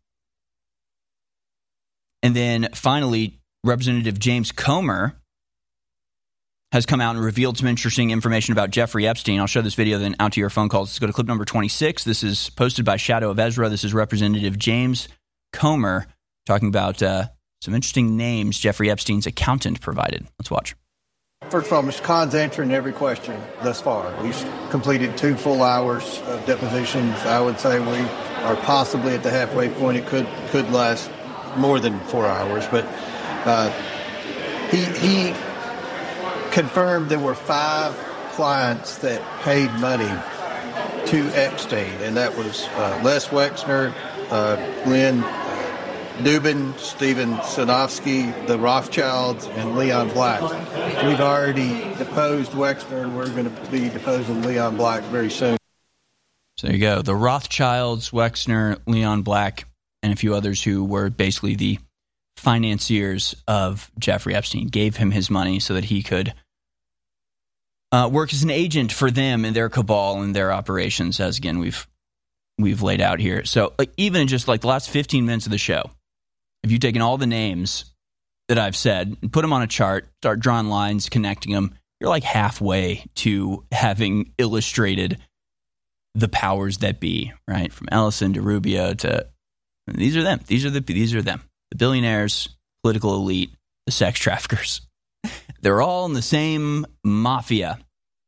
And then finally, Representative James Comer has come out and revealed some interesting information about Jeffrey Epstein. I'll show this video then out to your phone calls. Let's go to clip number twenty-six. This is posted by Shadow of Ezra. This is Representative James Comer talking about uh, some interesting names Jeffrey Epstein's accountant provided. Let's watch. First of all, Mister Khan's answering every question thus far. He's completed two full hours of depositions. I would say we are possibly at the halfway point. It could could last more than four hours, but uh, he he confirmed there were five clients that paid money to Epstein, and that was uh, Les Wexner, uh, Glenn Dubin, Steven Sinofsky, the Rothschilds, and Leon Black. We've already deposed Wexner, and we're going to be deposing Leon Black very soon. So there you go. The Rothschilds, Wexner, Leon Black, and a few others who were basically the financiers of Jeffrey Epstein, gave him his money so that he could uh, work as an agent for them and their cabal and their operations, as again we've we've laid out here. So like, even in just like the last fifteen minutes of the show, if you've taken all the names that I've said and put them on a chart, start drawing lines, connecting them, you're like halfway to having illustrated the powers that be, right? From Ellison to Rubio to these are them. These are the these are them. The billionaires, political elite, the sex traffickers. They're all in the same mafia.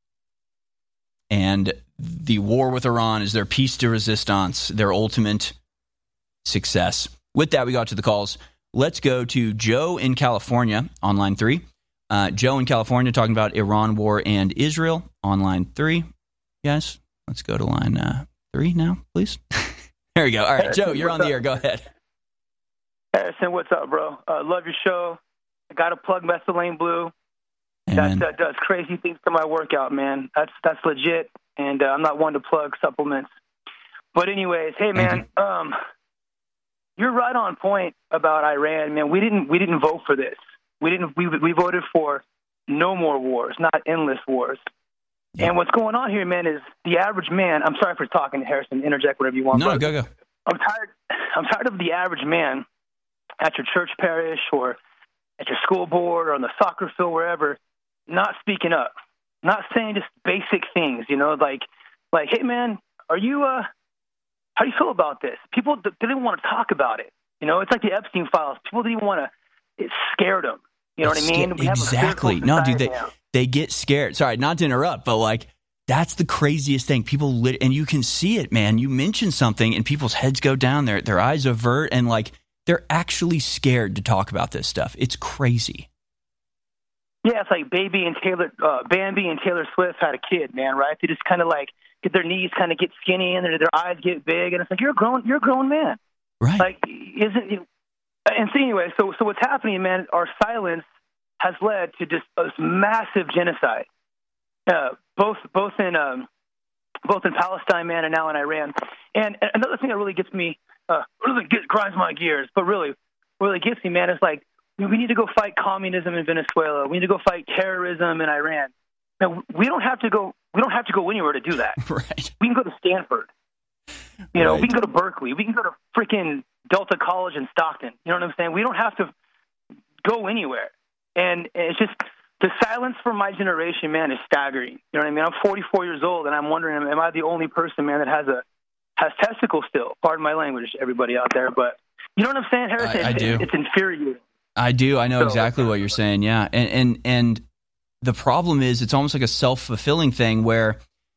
And the war with Iran is their piece de resistance, their ultimate success. With that, we got to the calls. Let's go to Joe in California on line three. Uh, Joe in California talking about Iran war and Israel on line three. Guys, let's go to line uh, three now, please. There we go. All right, Joe, you're on the air. Go ahead. Harrison, what's up, bro? Uh, love your show. I got to plug Methylene Blue. That, that does crazy things to my workout, man. That's that's legit, and uh, I'm not one to plug supplements. But anyways, hey, man, um, you're right on point about Iran, man. We didn't we didn't vote for this. We didn't. We we voted for no more wars, not endless wars. Yeah. And what's going on here, man, is the average man. I'm sorry for talking, Harrison. Interject whatever you want. No, go go. I'm tired. I'm tired of the average man at your church parish or at your school board or on the soccer field, wherever, not speaking up, not saying just basic things, you know, like, like, hey, man, are you, uh, how do you feel about this? People they didn't want to talk about it. You know, it's like the Epstein files. People didn't want to, it scared them. You know it's what I mean? Sca- exactly. No, dude, they, now. they get scared. Sorry, not to interrupt, but like, That's the craziest thing. People lit, and you can see it, man. You mention something and people's heads go down, their their eyes avert, and like they're actually scared to talk about this stuff. It's crazy. Yeah, it's like Baby and Taylor, uh, Bambi and Taylor Swift had a kid, man. Right? They just kind of like get their knees kind of get skinny and their their eyes get big, and it's like you're a grown you're a grown man. Right? Like isn't you? And so anyway, so so what's happening, man? Our silence has led to just this massive genocide. Uh, both both in um, both in Palestine, man, and now in Iran. And another thing that really gets me, uh, really gets, grinds my gears, but really, really gets me, man, is like we need to go fight communism in Venezuela. We need to go fight terrorism in Iran. Now, we don't have to go. We don't have to go anywhere to do that. Right. We can go to Stanford. You know, right. we can go to Berkeley. We can go to freaking Delta College in Stockton. You know what I'm saying? We don't have to go anywhere. And it's just. The silence from my generation, man, is staggering. You know what I mean? I'm forty-four years old, and I'm wondering, am I the only person, man, that has a has testicles still? Pardon my language, everybody out there, but you know what I'm saying, Harrison? I, I it's, do. It's infuriating. I do. I know so, exactly what you're saying. Yeah, and and and the problem is, it's almost like a self-fulfilling thing where,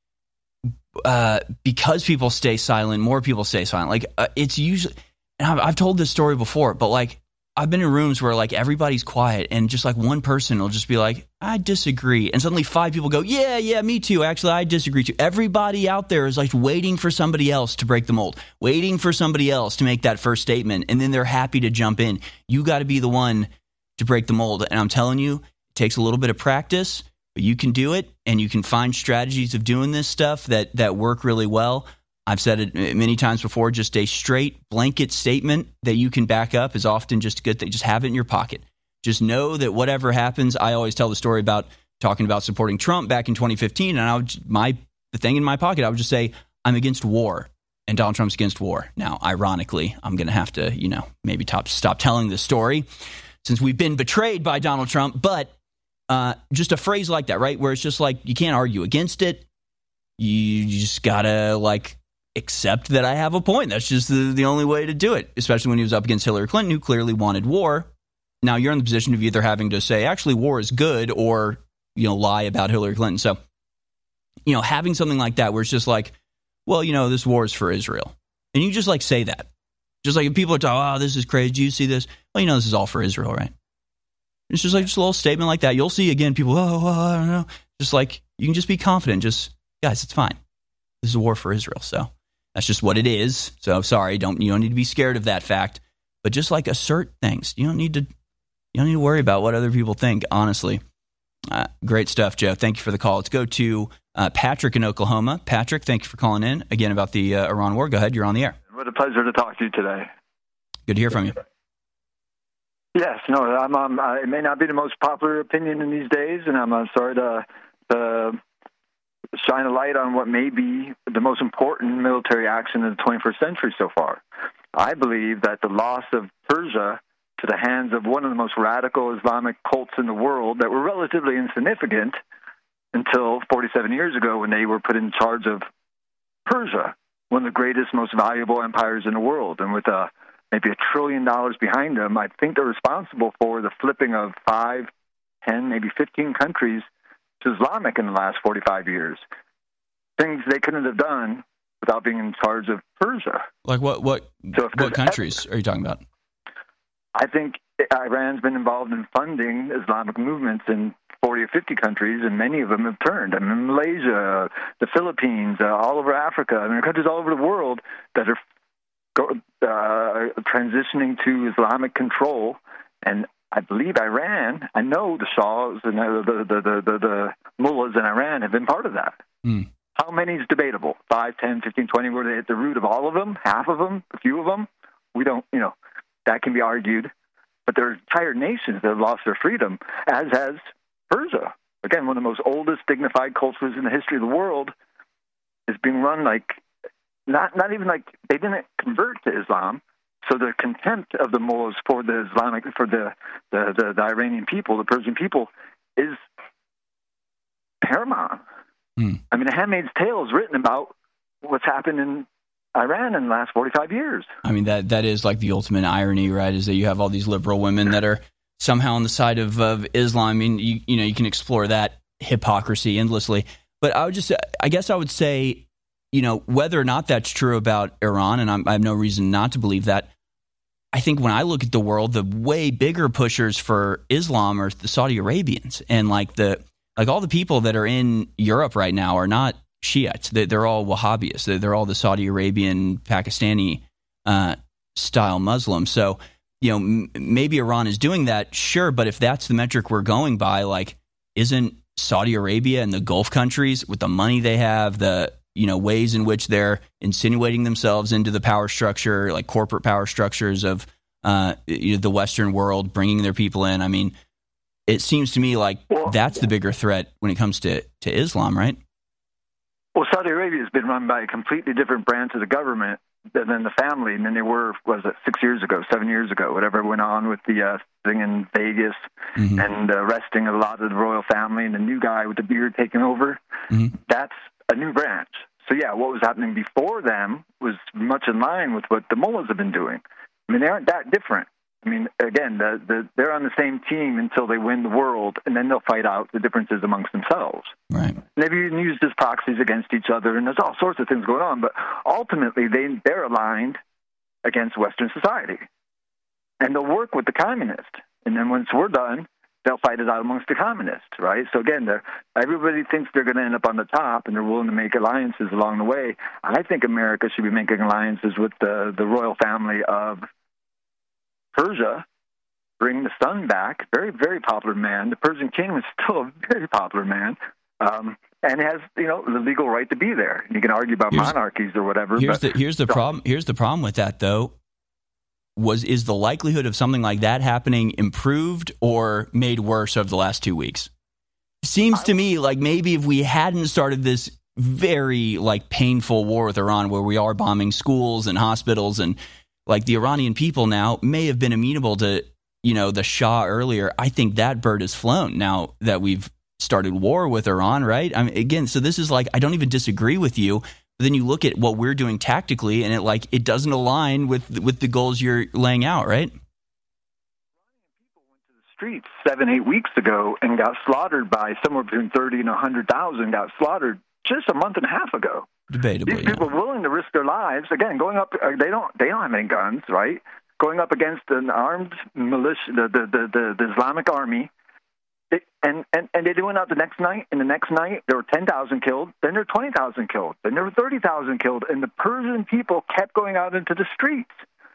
uh, because people stay silent, more people stay silent. Like uh, it's usually, and I've, I've told this story before, but like. I've been in rooms where like everybody's quiet and just like one person will just be like, I disagree. And suddenly five people go, yeah, yeah, me too. Actually, I disagree too. Everybody out there is like waiting for somebody else to break the mold, waiting for somebody else to make that first statement. And then they're happy to jump in. You got to be the one to break the mold. And I'm telling you, it takes a little bit of practice, but you can do it. And you can find strategies of doing this stuff that, that work really well. I've said it many times before, just a straight blanket statement that you can back up is often just a good thing. Just have it in your pocket. Just know that whatever happens, I always tell the story about talking about supporting Trump back in twenty fifteen, and I would, my the thing in my pocket, I would just say, I'm against war, and Donald Trump's against war. Now, ironically, I'm going to have to, you know, maybe top, stop telling this story since we've been betrayed by Donald Trump, but uh, just a phrase like that, right, where it's just like you can't argue against it. You just got to, like, accept that I have a point. That's just the, the only way to do it, especially when he was up against Hillary Clinton, who clearly wanted war. Now you're in the position of either having to say, actually, war is good, or, you know, lie about Hillary Clinton. So, you know, having something like that where it's just like, well, you know, this war is for Israel. And you just like say that. Just like if people are talking, oh, this is crazy. Do you see this? Well, you know, this is all for Israel, right? It's just like just a little statement like that. You'll see again, people, oh, well, I don't know. Just like, you can just be confident. Just, guys, it's fine. This is a war for Israel. So that's just what it is. So sorry, don't you don't need to be scared of that fact, but just like assert things. You don't need to you don't need to worry about what other people think. Honestly, uh, great stuff, Joe. Thank you for the call. Let's go to uh, Patrick in Oklahoma. Patrick, thank you for calling in again about the uh, Iran war. Go ahead, you're on the air. What a pleasure to talk to you today. Good to hear from you. Yes, no, I'm. Um, I, it may not be the most popular opinion in these days, and I'm uh, sorry to. to shine a light on what may be the most important military action in the twenty-first century so far. I believe that the loss of Persia to the hands of one of the most radical Islamic cults in the world that were relatively insignificant until forty-seven years ago when they were put in charge of Persia, one of the greatest, most valuable empires in the world. And with uh, maybe a trillion dollars behind them, I think they're responsible for the flipping of five, ten, maybe fifteen countries to Islamic in the last forty-five years. Things they couldn't have done without being in charge of Persia. Like what what, so what countries are you talking about? I think Iran's been involved in funding Islamic movements in forty or fifty countries, and many of them have turned. I mean, Malaysia, the Philippines, uh, all over Africa. I mean, countries all over the world that are go, uh, transitioning to Islamic control. And I believe Iran, I know the Shahs and the, the, the, the, the, the mullahs in Iran have been part of that. Mm. How many is debatable? Five, ten, fifteen, twenty, were they at the root of all of them? Half of them? A few of them? We don't, you know, that can be argued. But there are entire nations that have lost their freedom, as has Persia. Again, one of the most oldest dignified cultures in the history of the world is being run like, not, not even like, they didn't convert to Islam. So the contempt of the mullahs for the Islamic, for the, the, the, the Iranian people, the Persian people, is paramount. Hmm. I mean, The Handmaid's Tale is written about what's happened in Iran in the last forty-five years. I mean, that that is like the ultimate irony, right? Is that you have all these liberal women that are somehow on the side of, of Islam. I mean, you, you know, you can explore that hypocrisy endlessly. But I would just, I guess I would say, you know, whether or not that's true about Iran, and I'm, I have no reason not to believe that, I think when I look at the world, the way bigger pushers for Islam are the Saudi Arabians. And like the like all the people that are in Europe right now are not Shiites. They're, they're all Wahhabis. They're, they're all the Saudi Arabian, Pakistani uh, style Muslims. So, you know, m- maybe Iran is doing that, sure. But if that's the metric we're going by, like, isn't Saudi Arabia and the Gulf countries, with the money they have, the you know, ways in which they're insinuating themselves into the power structure, like corporate power structures of uh, you know, the Western world, bringing their people in. I mean, it seems to me like that's the bigger threat when it comes to, to Islam, right? Well, Saudi Arabia has been run by a completely different branch of the government than the family, and then they were, was it six years ago, seven years ago, whatever went on with the uh, thing in Vegas mm-hmm. and uh, arresting a lot of the royal family and the new guy with the beard taking over. Mm-hmm. That's a new branch. So, yeah, what was happening before them was much in line with what the mullahs have been doing. I mean, they aren't that different. I mean, again, the, the, they're on the same team until they win the world, and then they'll fight out the differences amongst themselves. Right. Maybe you can use as proxies against each other, and there's all sorts of things going on, but ultimately they, they're aligned against Western society. And they'll work with the communists. And then once we're done, they'll fight it out amongst the communists, right? So again, everybody thinks they're going to end up on the top, and they're willing to make alliances along the way. I think America should be making alliances with the, the royal family of Persia, bring the son back. Very, very popular man. The Persian king is still a very popular man, um, and has you know the legal right to be there. You can argue about here's, monarchies or whatever. Here's but, the here's the so, problem. Here's the problem with that, though. Was is the likelihood of something like that happening improved or made worse over the last two weeks? Seems to me like maybe if we hadn't started this very like painful war with Iran, where we are bombing schools and hospitals, and like the Iranian people now may have been amenable to you know the Shah earlier. I think that bird has flown now that we've started war with Iran, right? I mean, again, so this is like I don't even disagree with you. But then you look at what we're doing tactically, and it like it doesn't align with with the goals you're laying out, right? People went to the streets seven, eight weeks ago and got slaughtered by somewhere between thirty and a hundred thousand. Got slaughtered just a month and a half ago. Debatably, these people yeah. are willing to risk their lives again. Going up, uh, they don't they don't have any guns, right? Going up against an armed militia, the the the, the, the Islamic army. It, and, and, and they went out the next night, and the next night there were ten thousand killed, then there were twenty thousand killed, then there were thirty thousand killed, and the Persian people kept going out into the streets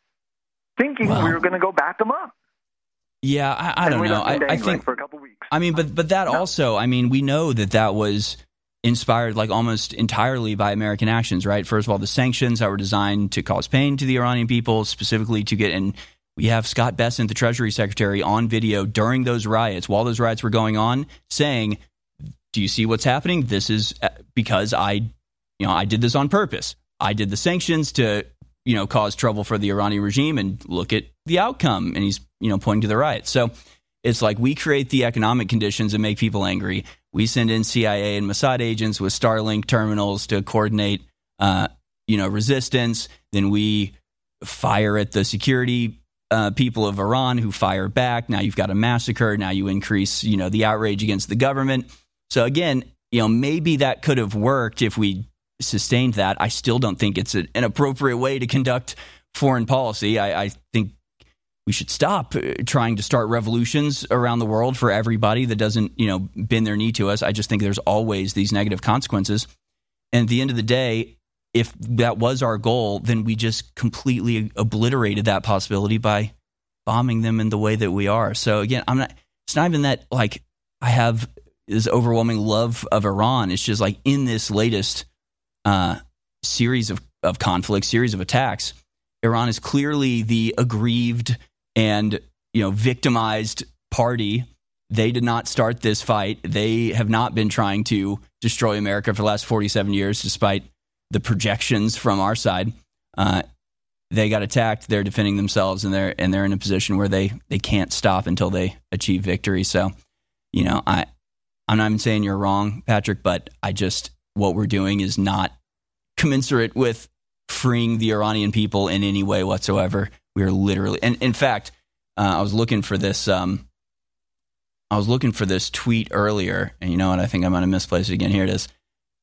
thinking well, we were going to go back them up. Yeah, I, I don't know. I, I think for a couple weeks. I mean, but but that no. also, I mean, we know that that was inspired like almost entirely by American actions, right? First of all, the sanctions that were designed to cause pain to the Iranian people, specifically to get in. We have Scott Bessent, the Treasury Secretary, on video during those riots, while those riots were going on, saying, do you see what's happening? This is because I, you know, I did this on purpose. I did the sanctions to, you know, cause trouble for the Iranian regime, and look at the outcome. And he's, you know, pointing to the riots. So it's like we create the economic conditions and make people angry. We send in C I A and Mossad agents with Starlink terminals to coordinate, uh, you know, resistance. Then we fire at the security Uh, people of Iran who fire back. Now you've got a massacre. Now you increase, you know, the outrage against the government. So again, you know, maybe that could have worked if we sustained that. I still don't think it's a, an appropriate way to conduct foreign policy. I, I think we should stop trying to start revolutions around the world for everybody that doesn't, you know, bend their knee to us. I just think there's always these negative consequences. And at the end of the day, if that was our goal, then we just completely obliterated that possibility by bombing them in the way that we are. So again, I'm not, it's not even that like I have this overwhelming love of Iran. It's just like in this latest uh, series of, of conflicts, series of attacks, Iran is clearly the aggrieved and, you know, victimized party. They did not start this fight. They have not been trying to destroy America for the last forty-seven years, despite the projections from our side. Uh, they got attacked. They're defending themselves, and they're and they're in a position where they they can't stop until they achieve victory. So, you know, I I'm not even saying you're wrong, Patrick, but I just what we're doing is not commensurate with freeing the Iranian people in any way whatsoever. We are literally, and in fact, uh, I was looking for this. Um, I was looking for this tweet earlier, and you know what? I think I'm going to misplace it again. Here it is.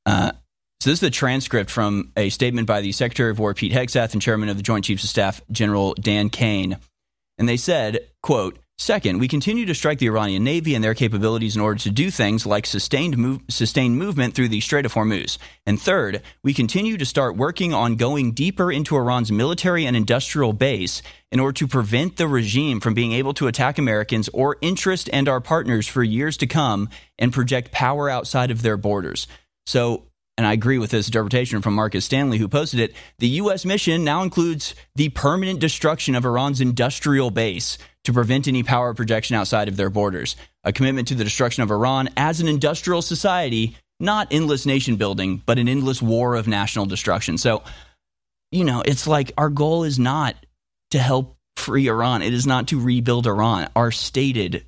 Uh, so this is the transcript from a statement by the Secretary of War, Pete Hegseth, and Chairman of the Joint Chiefs of Staff, General Dan Kane. And they said, quote, second, we continue to strike the Iranian Navy and their capabilities in order to do things like sustained, move, sustained movement through the Strait of Hormuz. And third, we continue to start working on going deeper into Iran's military and industrial base in order to prevent the regime from being able to attack Americans or interest and our partners for years to come and project power outside of their borders. So, and I agree with this interpretation from Marcus Stanley, who posted it, the U S mission now includes the permanent destruction of Iran's industrial base to prevent any power projection outside of their borders. A commitment to the destruction of Iran as an industrial society, not endless nation building, but an endless war of national destruction. So, you know, it's like our goal is not to help free Iran. It is not to rebuild Iran. Our stated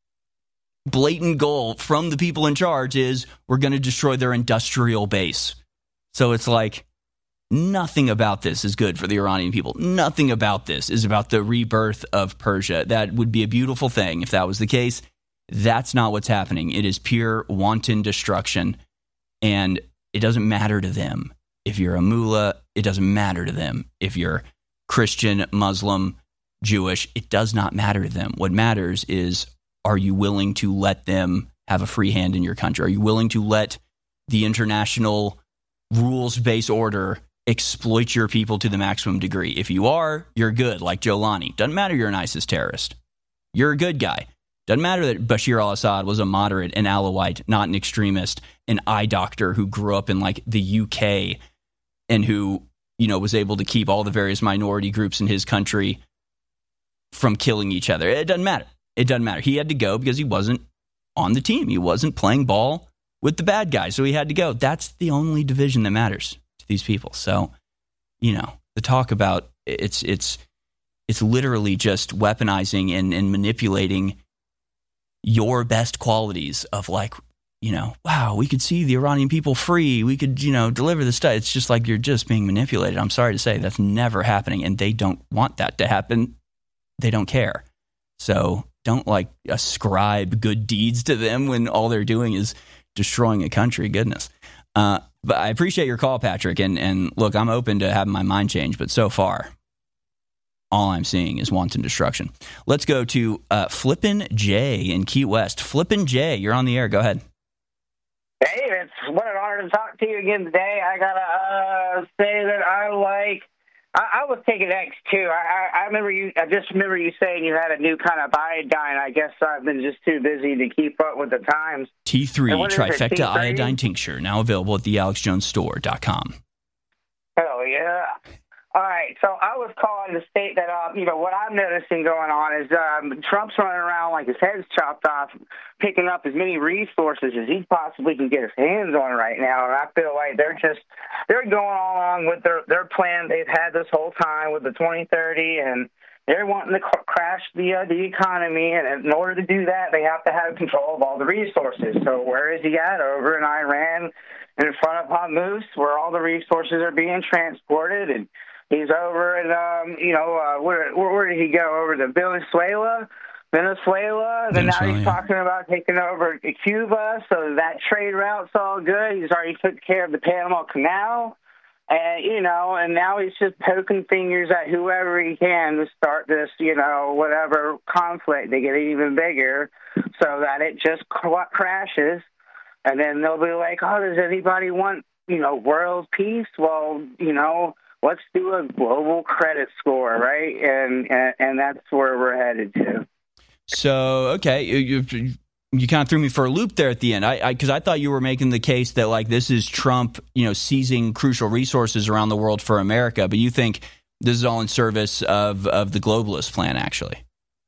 blatant goal from the people in charge is we're going to destroy their industrial base. So it's like nothing about this is good for the Iranian people. Nothing about this is about the rebirth of Persia. That would be a beautiful thing if that was the case. That's not what's happening. It is pure wanton destruction. And it doesn't matter to them if you're a mullah. It doesn't matter to them if you're Christian, Muslim, Jewish. It does not matter to them. What matters is, are you willing to let them have a free hand in your country? Are you willing to let the international rules-based order exploit your people to the maximum degree? If you are, you're good, like Jolani. Doesn't matter you're an ISIS terrorist. You're a good guy. Doesn't matter that Bashir al-Assad was a moderate, an Alawite, not an extremist, an eye doctor who grew up in like the U K and who, you know, was able to keep all the various minority groups in his country from killing each other. It doesn't matter. It doesn't matter. He had to go because he wasn't on the team. He wasn't playing ball with the bad guys, so he had to go. That's the only division that matters to these people. So, you know, the talk about it's it's it's literally just weaponizing and, and manipulating your best qualities of like, you know, wow, we could see the Iranian people free. We could, you know, deliver the stuff. It's just like you're just being manipulated. I'm sorry to say that's never happening, and they don't want that to happen. They don't care. So don't like ascribe good deeds to them when all they're doing is destroying a country. Goodness. Uh, but I appreciate your call, Patrick. And, and look, I'm open to having my mind change, but so far, all I'm seeing is wanton destruction. Let's go to uh, Flippin' J in Key West. Flippin' J, you're on the air. Go ahead. Hey, it's what an honor to talk to you again today. I gotta uh, say that I like. I, I was taking X too. I, I, I remember you. I just remember you saying you had a new kind of iodine. I guess I've been just too busy to keep up with the times. T three Trifecta Iodine Tincture, now available at the alex jones store dot com. Hell yeah. All right, so I was calling to state that, uh, you know, what I'm noticing going on is um, Trump's running around like his head's chopped off, picking up as many resources as he possibly can get his hands on right now. And I feel like they're just, they're going along with their, their plan they've had this whole time with the twenty thirty, and they're wanting to cr- crash the uh, the economy. And in order to do that, they have to have control of all the resources. So where is he at? Over in Iran, in front of Hormuz, where all the resources are being transported, and he's over in, um, you know, uh, where, where where did he go? Over to Venezuela, Venezuela. Then now he's talking about taking over Cuba, so that trade route's all good. He's already took care of the Panama Canal, and you know, and now he's just poking fingers at whoever he can to start this, you know, whatever conflict to get it even bigger, so that it just cr- crashes, and then they'll be like, oh, does anybody want, you know, world peace? Well, you know, let's do a global credit score, right? And and, and that's where we're headed to. So, okay, you, you, you kind of threw me for a loop there at the end. I because I, I thought you were making the case that like this is Trump, you know, seizing crucial resources around the world for America, but you think this is all in service of of the globalist plan, actually?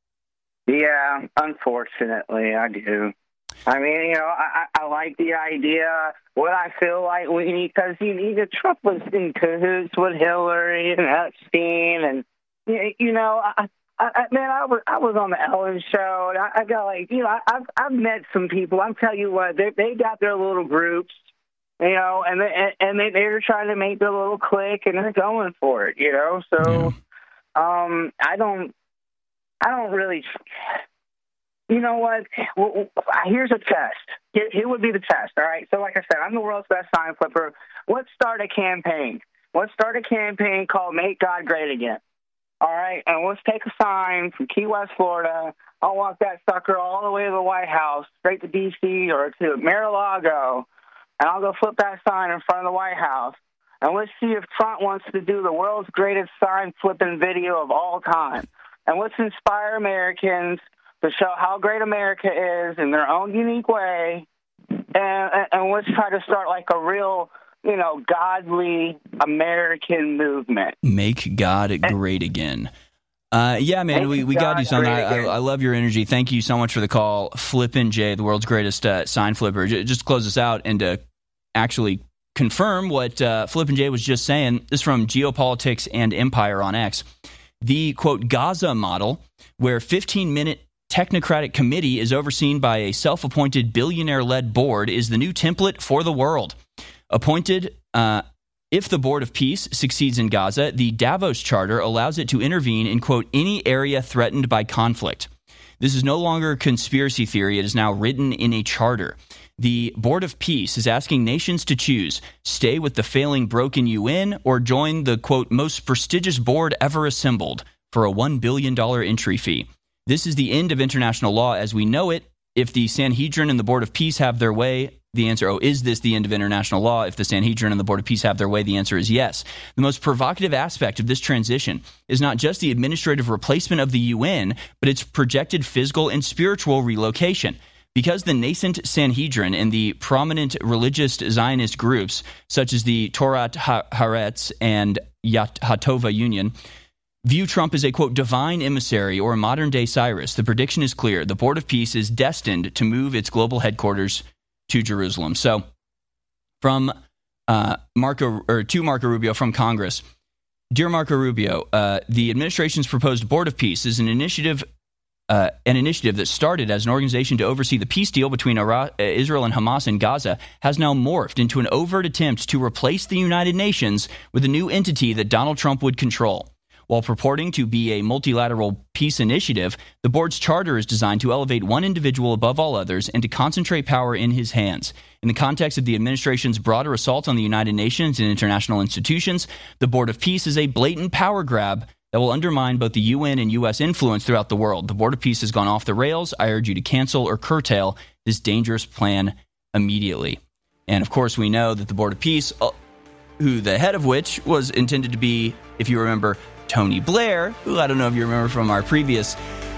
Yeah, unfortunately, I do. I mean, you know, I, I like the idea. What I feel like we need, because you need a Trump was in cahoots with Hillary and Epstein, and you know, I, I, man, I was I was on the Ellen show, and I, I got like, you know, I, I've I've met some people. I'm telling you what, they they got their little groups, you know, and they, and they they're trying to make their little clique, and they're going for it, you know. So, um, I don't, I don't really. you know what? Well, here's a test. Here, here would be the test, all right? So like I said, I'm the world's best sign flipper. Let's start a campaign. Let's start a campaign called Make God Great Again, all right? And let's take a sign from Key West, Florida. I'll walk that sucker all the way to the White House, straight to D C or to Mar-a-Lago, and I'll go flip that sign in front of the White House. And let's see if Trump wants to do the world's greatest sign flipping video of all time. And let's inspire Americans to show how great America is in their own unique way. And, and, and let's try to start like a real, you know, godly American movement. Make God great again. Uh, yeah, man, Make we, we got to do something. I, I, I love your energy. Thank you so much for the call. Flippin' Jay, the world's greatest uh, sign flipper. J- just to close this out and to actually confirm what uh, Flippin' Jay was just saying, this is from Geopolitics and Empire on X. The, quote, Gaza model, where fifteen-minute technocratic committee is overseen by a self-appointed billionaire-led board, is the new template for the world. Appointed, uh, if the Board of Peace succeeds in Gaza, the Davos Charter allows it to intervene in, quote, any area threatened by conflict. This is no longer conspiracy theory. It is now written in a charter. The Board of Peace is asking nations to choose, stay with the failing broken U N or join the, quote, most prestigious board ever assembled for a one billion dollars entry fee. This is the end of international law as we know it. If the Sanhedrin and the Board of Peace have their way, the answer, oh, is this the end of international law? If the Sanhedrin and the Board of Peace have their way, the answer is yes. The most provocative aspect of this transition is not just the administrative replacement of the U N, but its projected physical and spiritual relocation. Because the nascent Sanhedrin and the prominent religious Zionist groups, such as the Torat Haaretz and Yat Hatova Union, view Trump as a, quote, divine emissary or a modern-day Cyrus, the prediction is clear. The Board of Peace is destined to move its global headquarters to Jerusalem. So, from uh, Marco or to Marco Rubio from Congress, dear Marco Rubio, uh, the administration's proposed Board of Peace is an initiative, uh, an initiative that started as an organization to oversee the peace deal between Iraq, uh, Israel and Hamas in Gaza, has now morphed into an overt attempt to replace the United Nations with a new entity that Donald Trump would control. While purporting to be a multilateral peace initiative, the board's charter is designed to elevate one individual above all others and to concentrate power in his hands. In the context of the administration's broader assault on the United Nations and international institutions, the Board of Peace is a blatant power grab that will undermine both the U N and U S influence throughout the world. The Board of Peace has gone off the rails. I urge you to cancel or curtail this dangerous plan immediately. And, of course, we know that the Board of Peace, who the head of which was intended to be, if you remember, Tony Blair, who I don't know if you remember from our previous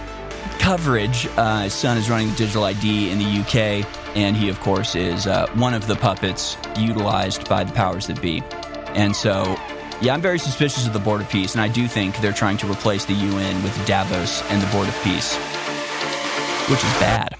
coverage. Uh, his son is running the digital I D in the U K, and he, of course, is uh, one of the puppets utilized by the powers that be. And so, yeah, I'm very suspicious of the Board of Peace, and I do think they're trying to replace the U N with Davos and the Board of Peace, which is bad.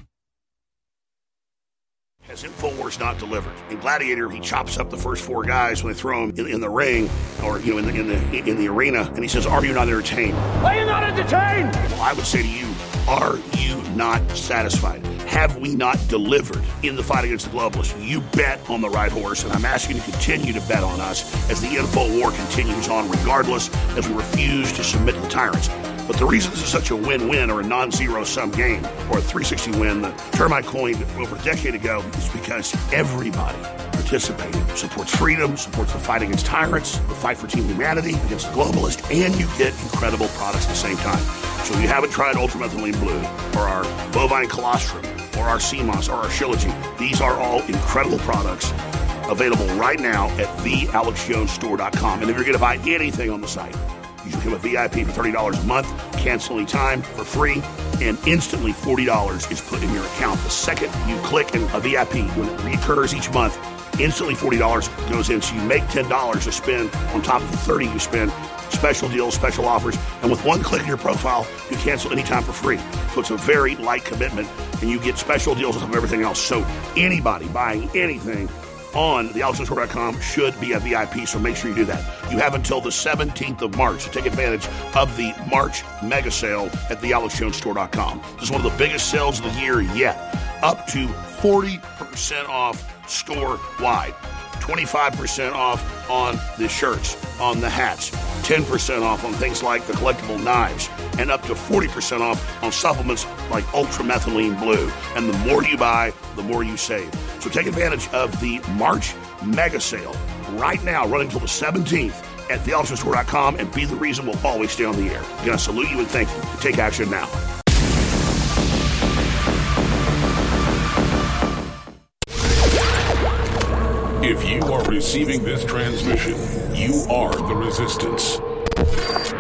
Has InfoWars not delivered? In Gladiator, he chops up the first four guys when they throw him in, in the ring, or you know, in the in the in the arena, and he says, "Are you not entertained? Are you not entertained?" Well, I would say to you, are you not satisfied? Have we not delivered in the fight against the globalists? You bet on the right horse, and I'm asking you to continue to bet on us as the info war continues on, regardless, as we refuse to submit to the tyrants. But the reason this is such a win-win or a non-zero-sum game or a three sixty win, the term I coined over a decade ago, is because everybody participating supports freedom, supports the fight against tyrants, the fight for team humanity against the globalist, and you get incredible products at the same time. So if you haven't tried Ultramethylene Blue or our Bovine Colostrum or our C M O S or our Shilajit, these are all incredible products available right now at the alex jones store dot com. And if you're going to buy anything on the site, you become a V I P for thirty dollars a month, cancel any time for free, and instantly forty dollars is put in your account. The second you click in a V I P, when it recurs each month, instantly forty dollars goes in. So you make ten dollars to spend on top of the thirty dollars you spend. Special deals, special offers, and with one click in your profile, you cancel anytime for free. So it's a very light commitment, and you get special deals on top of everything else. So anybody buying anything on the alex jones store dot com should be a V I P, so make sure you do that. You have until the seventeenth of March to take advantage of the March mega sale at the alex jones store dot com. This is one of the biggest sales of the year yet. Up to forty percent off store-wide. twenty-five percent off on the shirts, on the hats, ten percent off on things like the collectible knives, and up to forty percent off on supplements like Ultramethylene Blue. And the more you buy, the more you save. So take advantage of the March mega sale right now, running until the seventeenth at the ultra store dot com, and be the reason we'll always stay on the air. Again, I salute you and thank you. Take action now. If you are receiving this transmission, you are the resistance.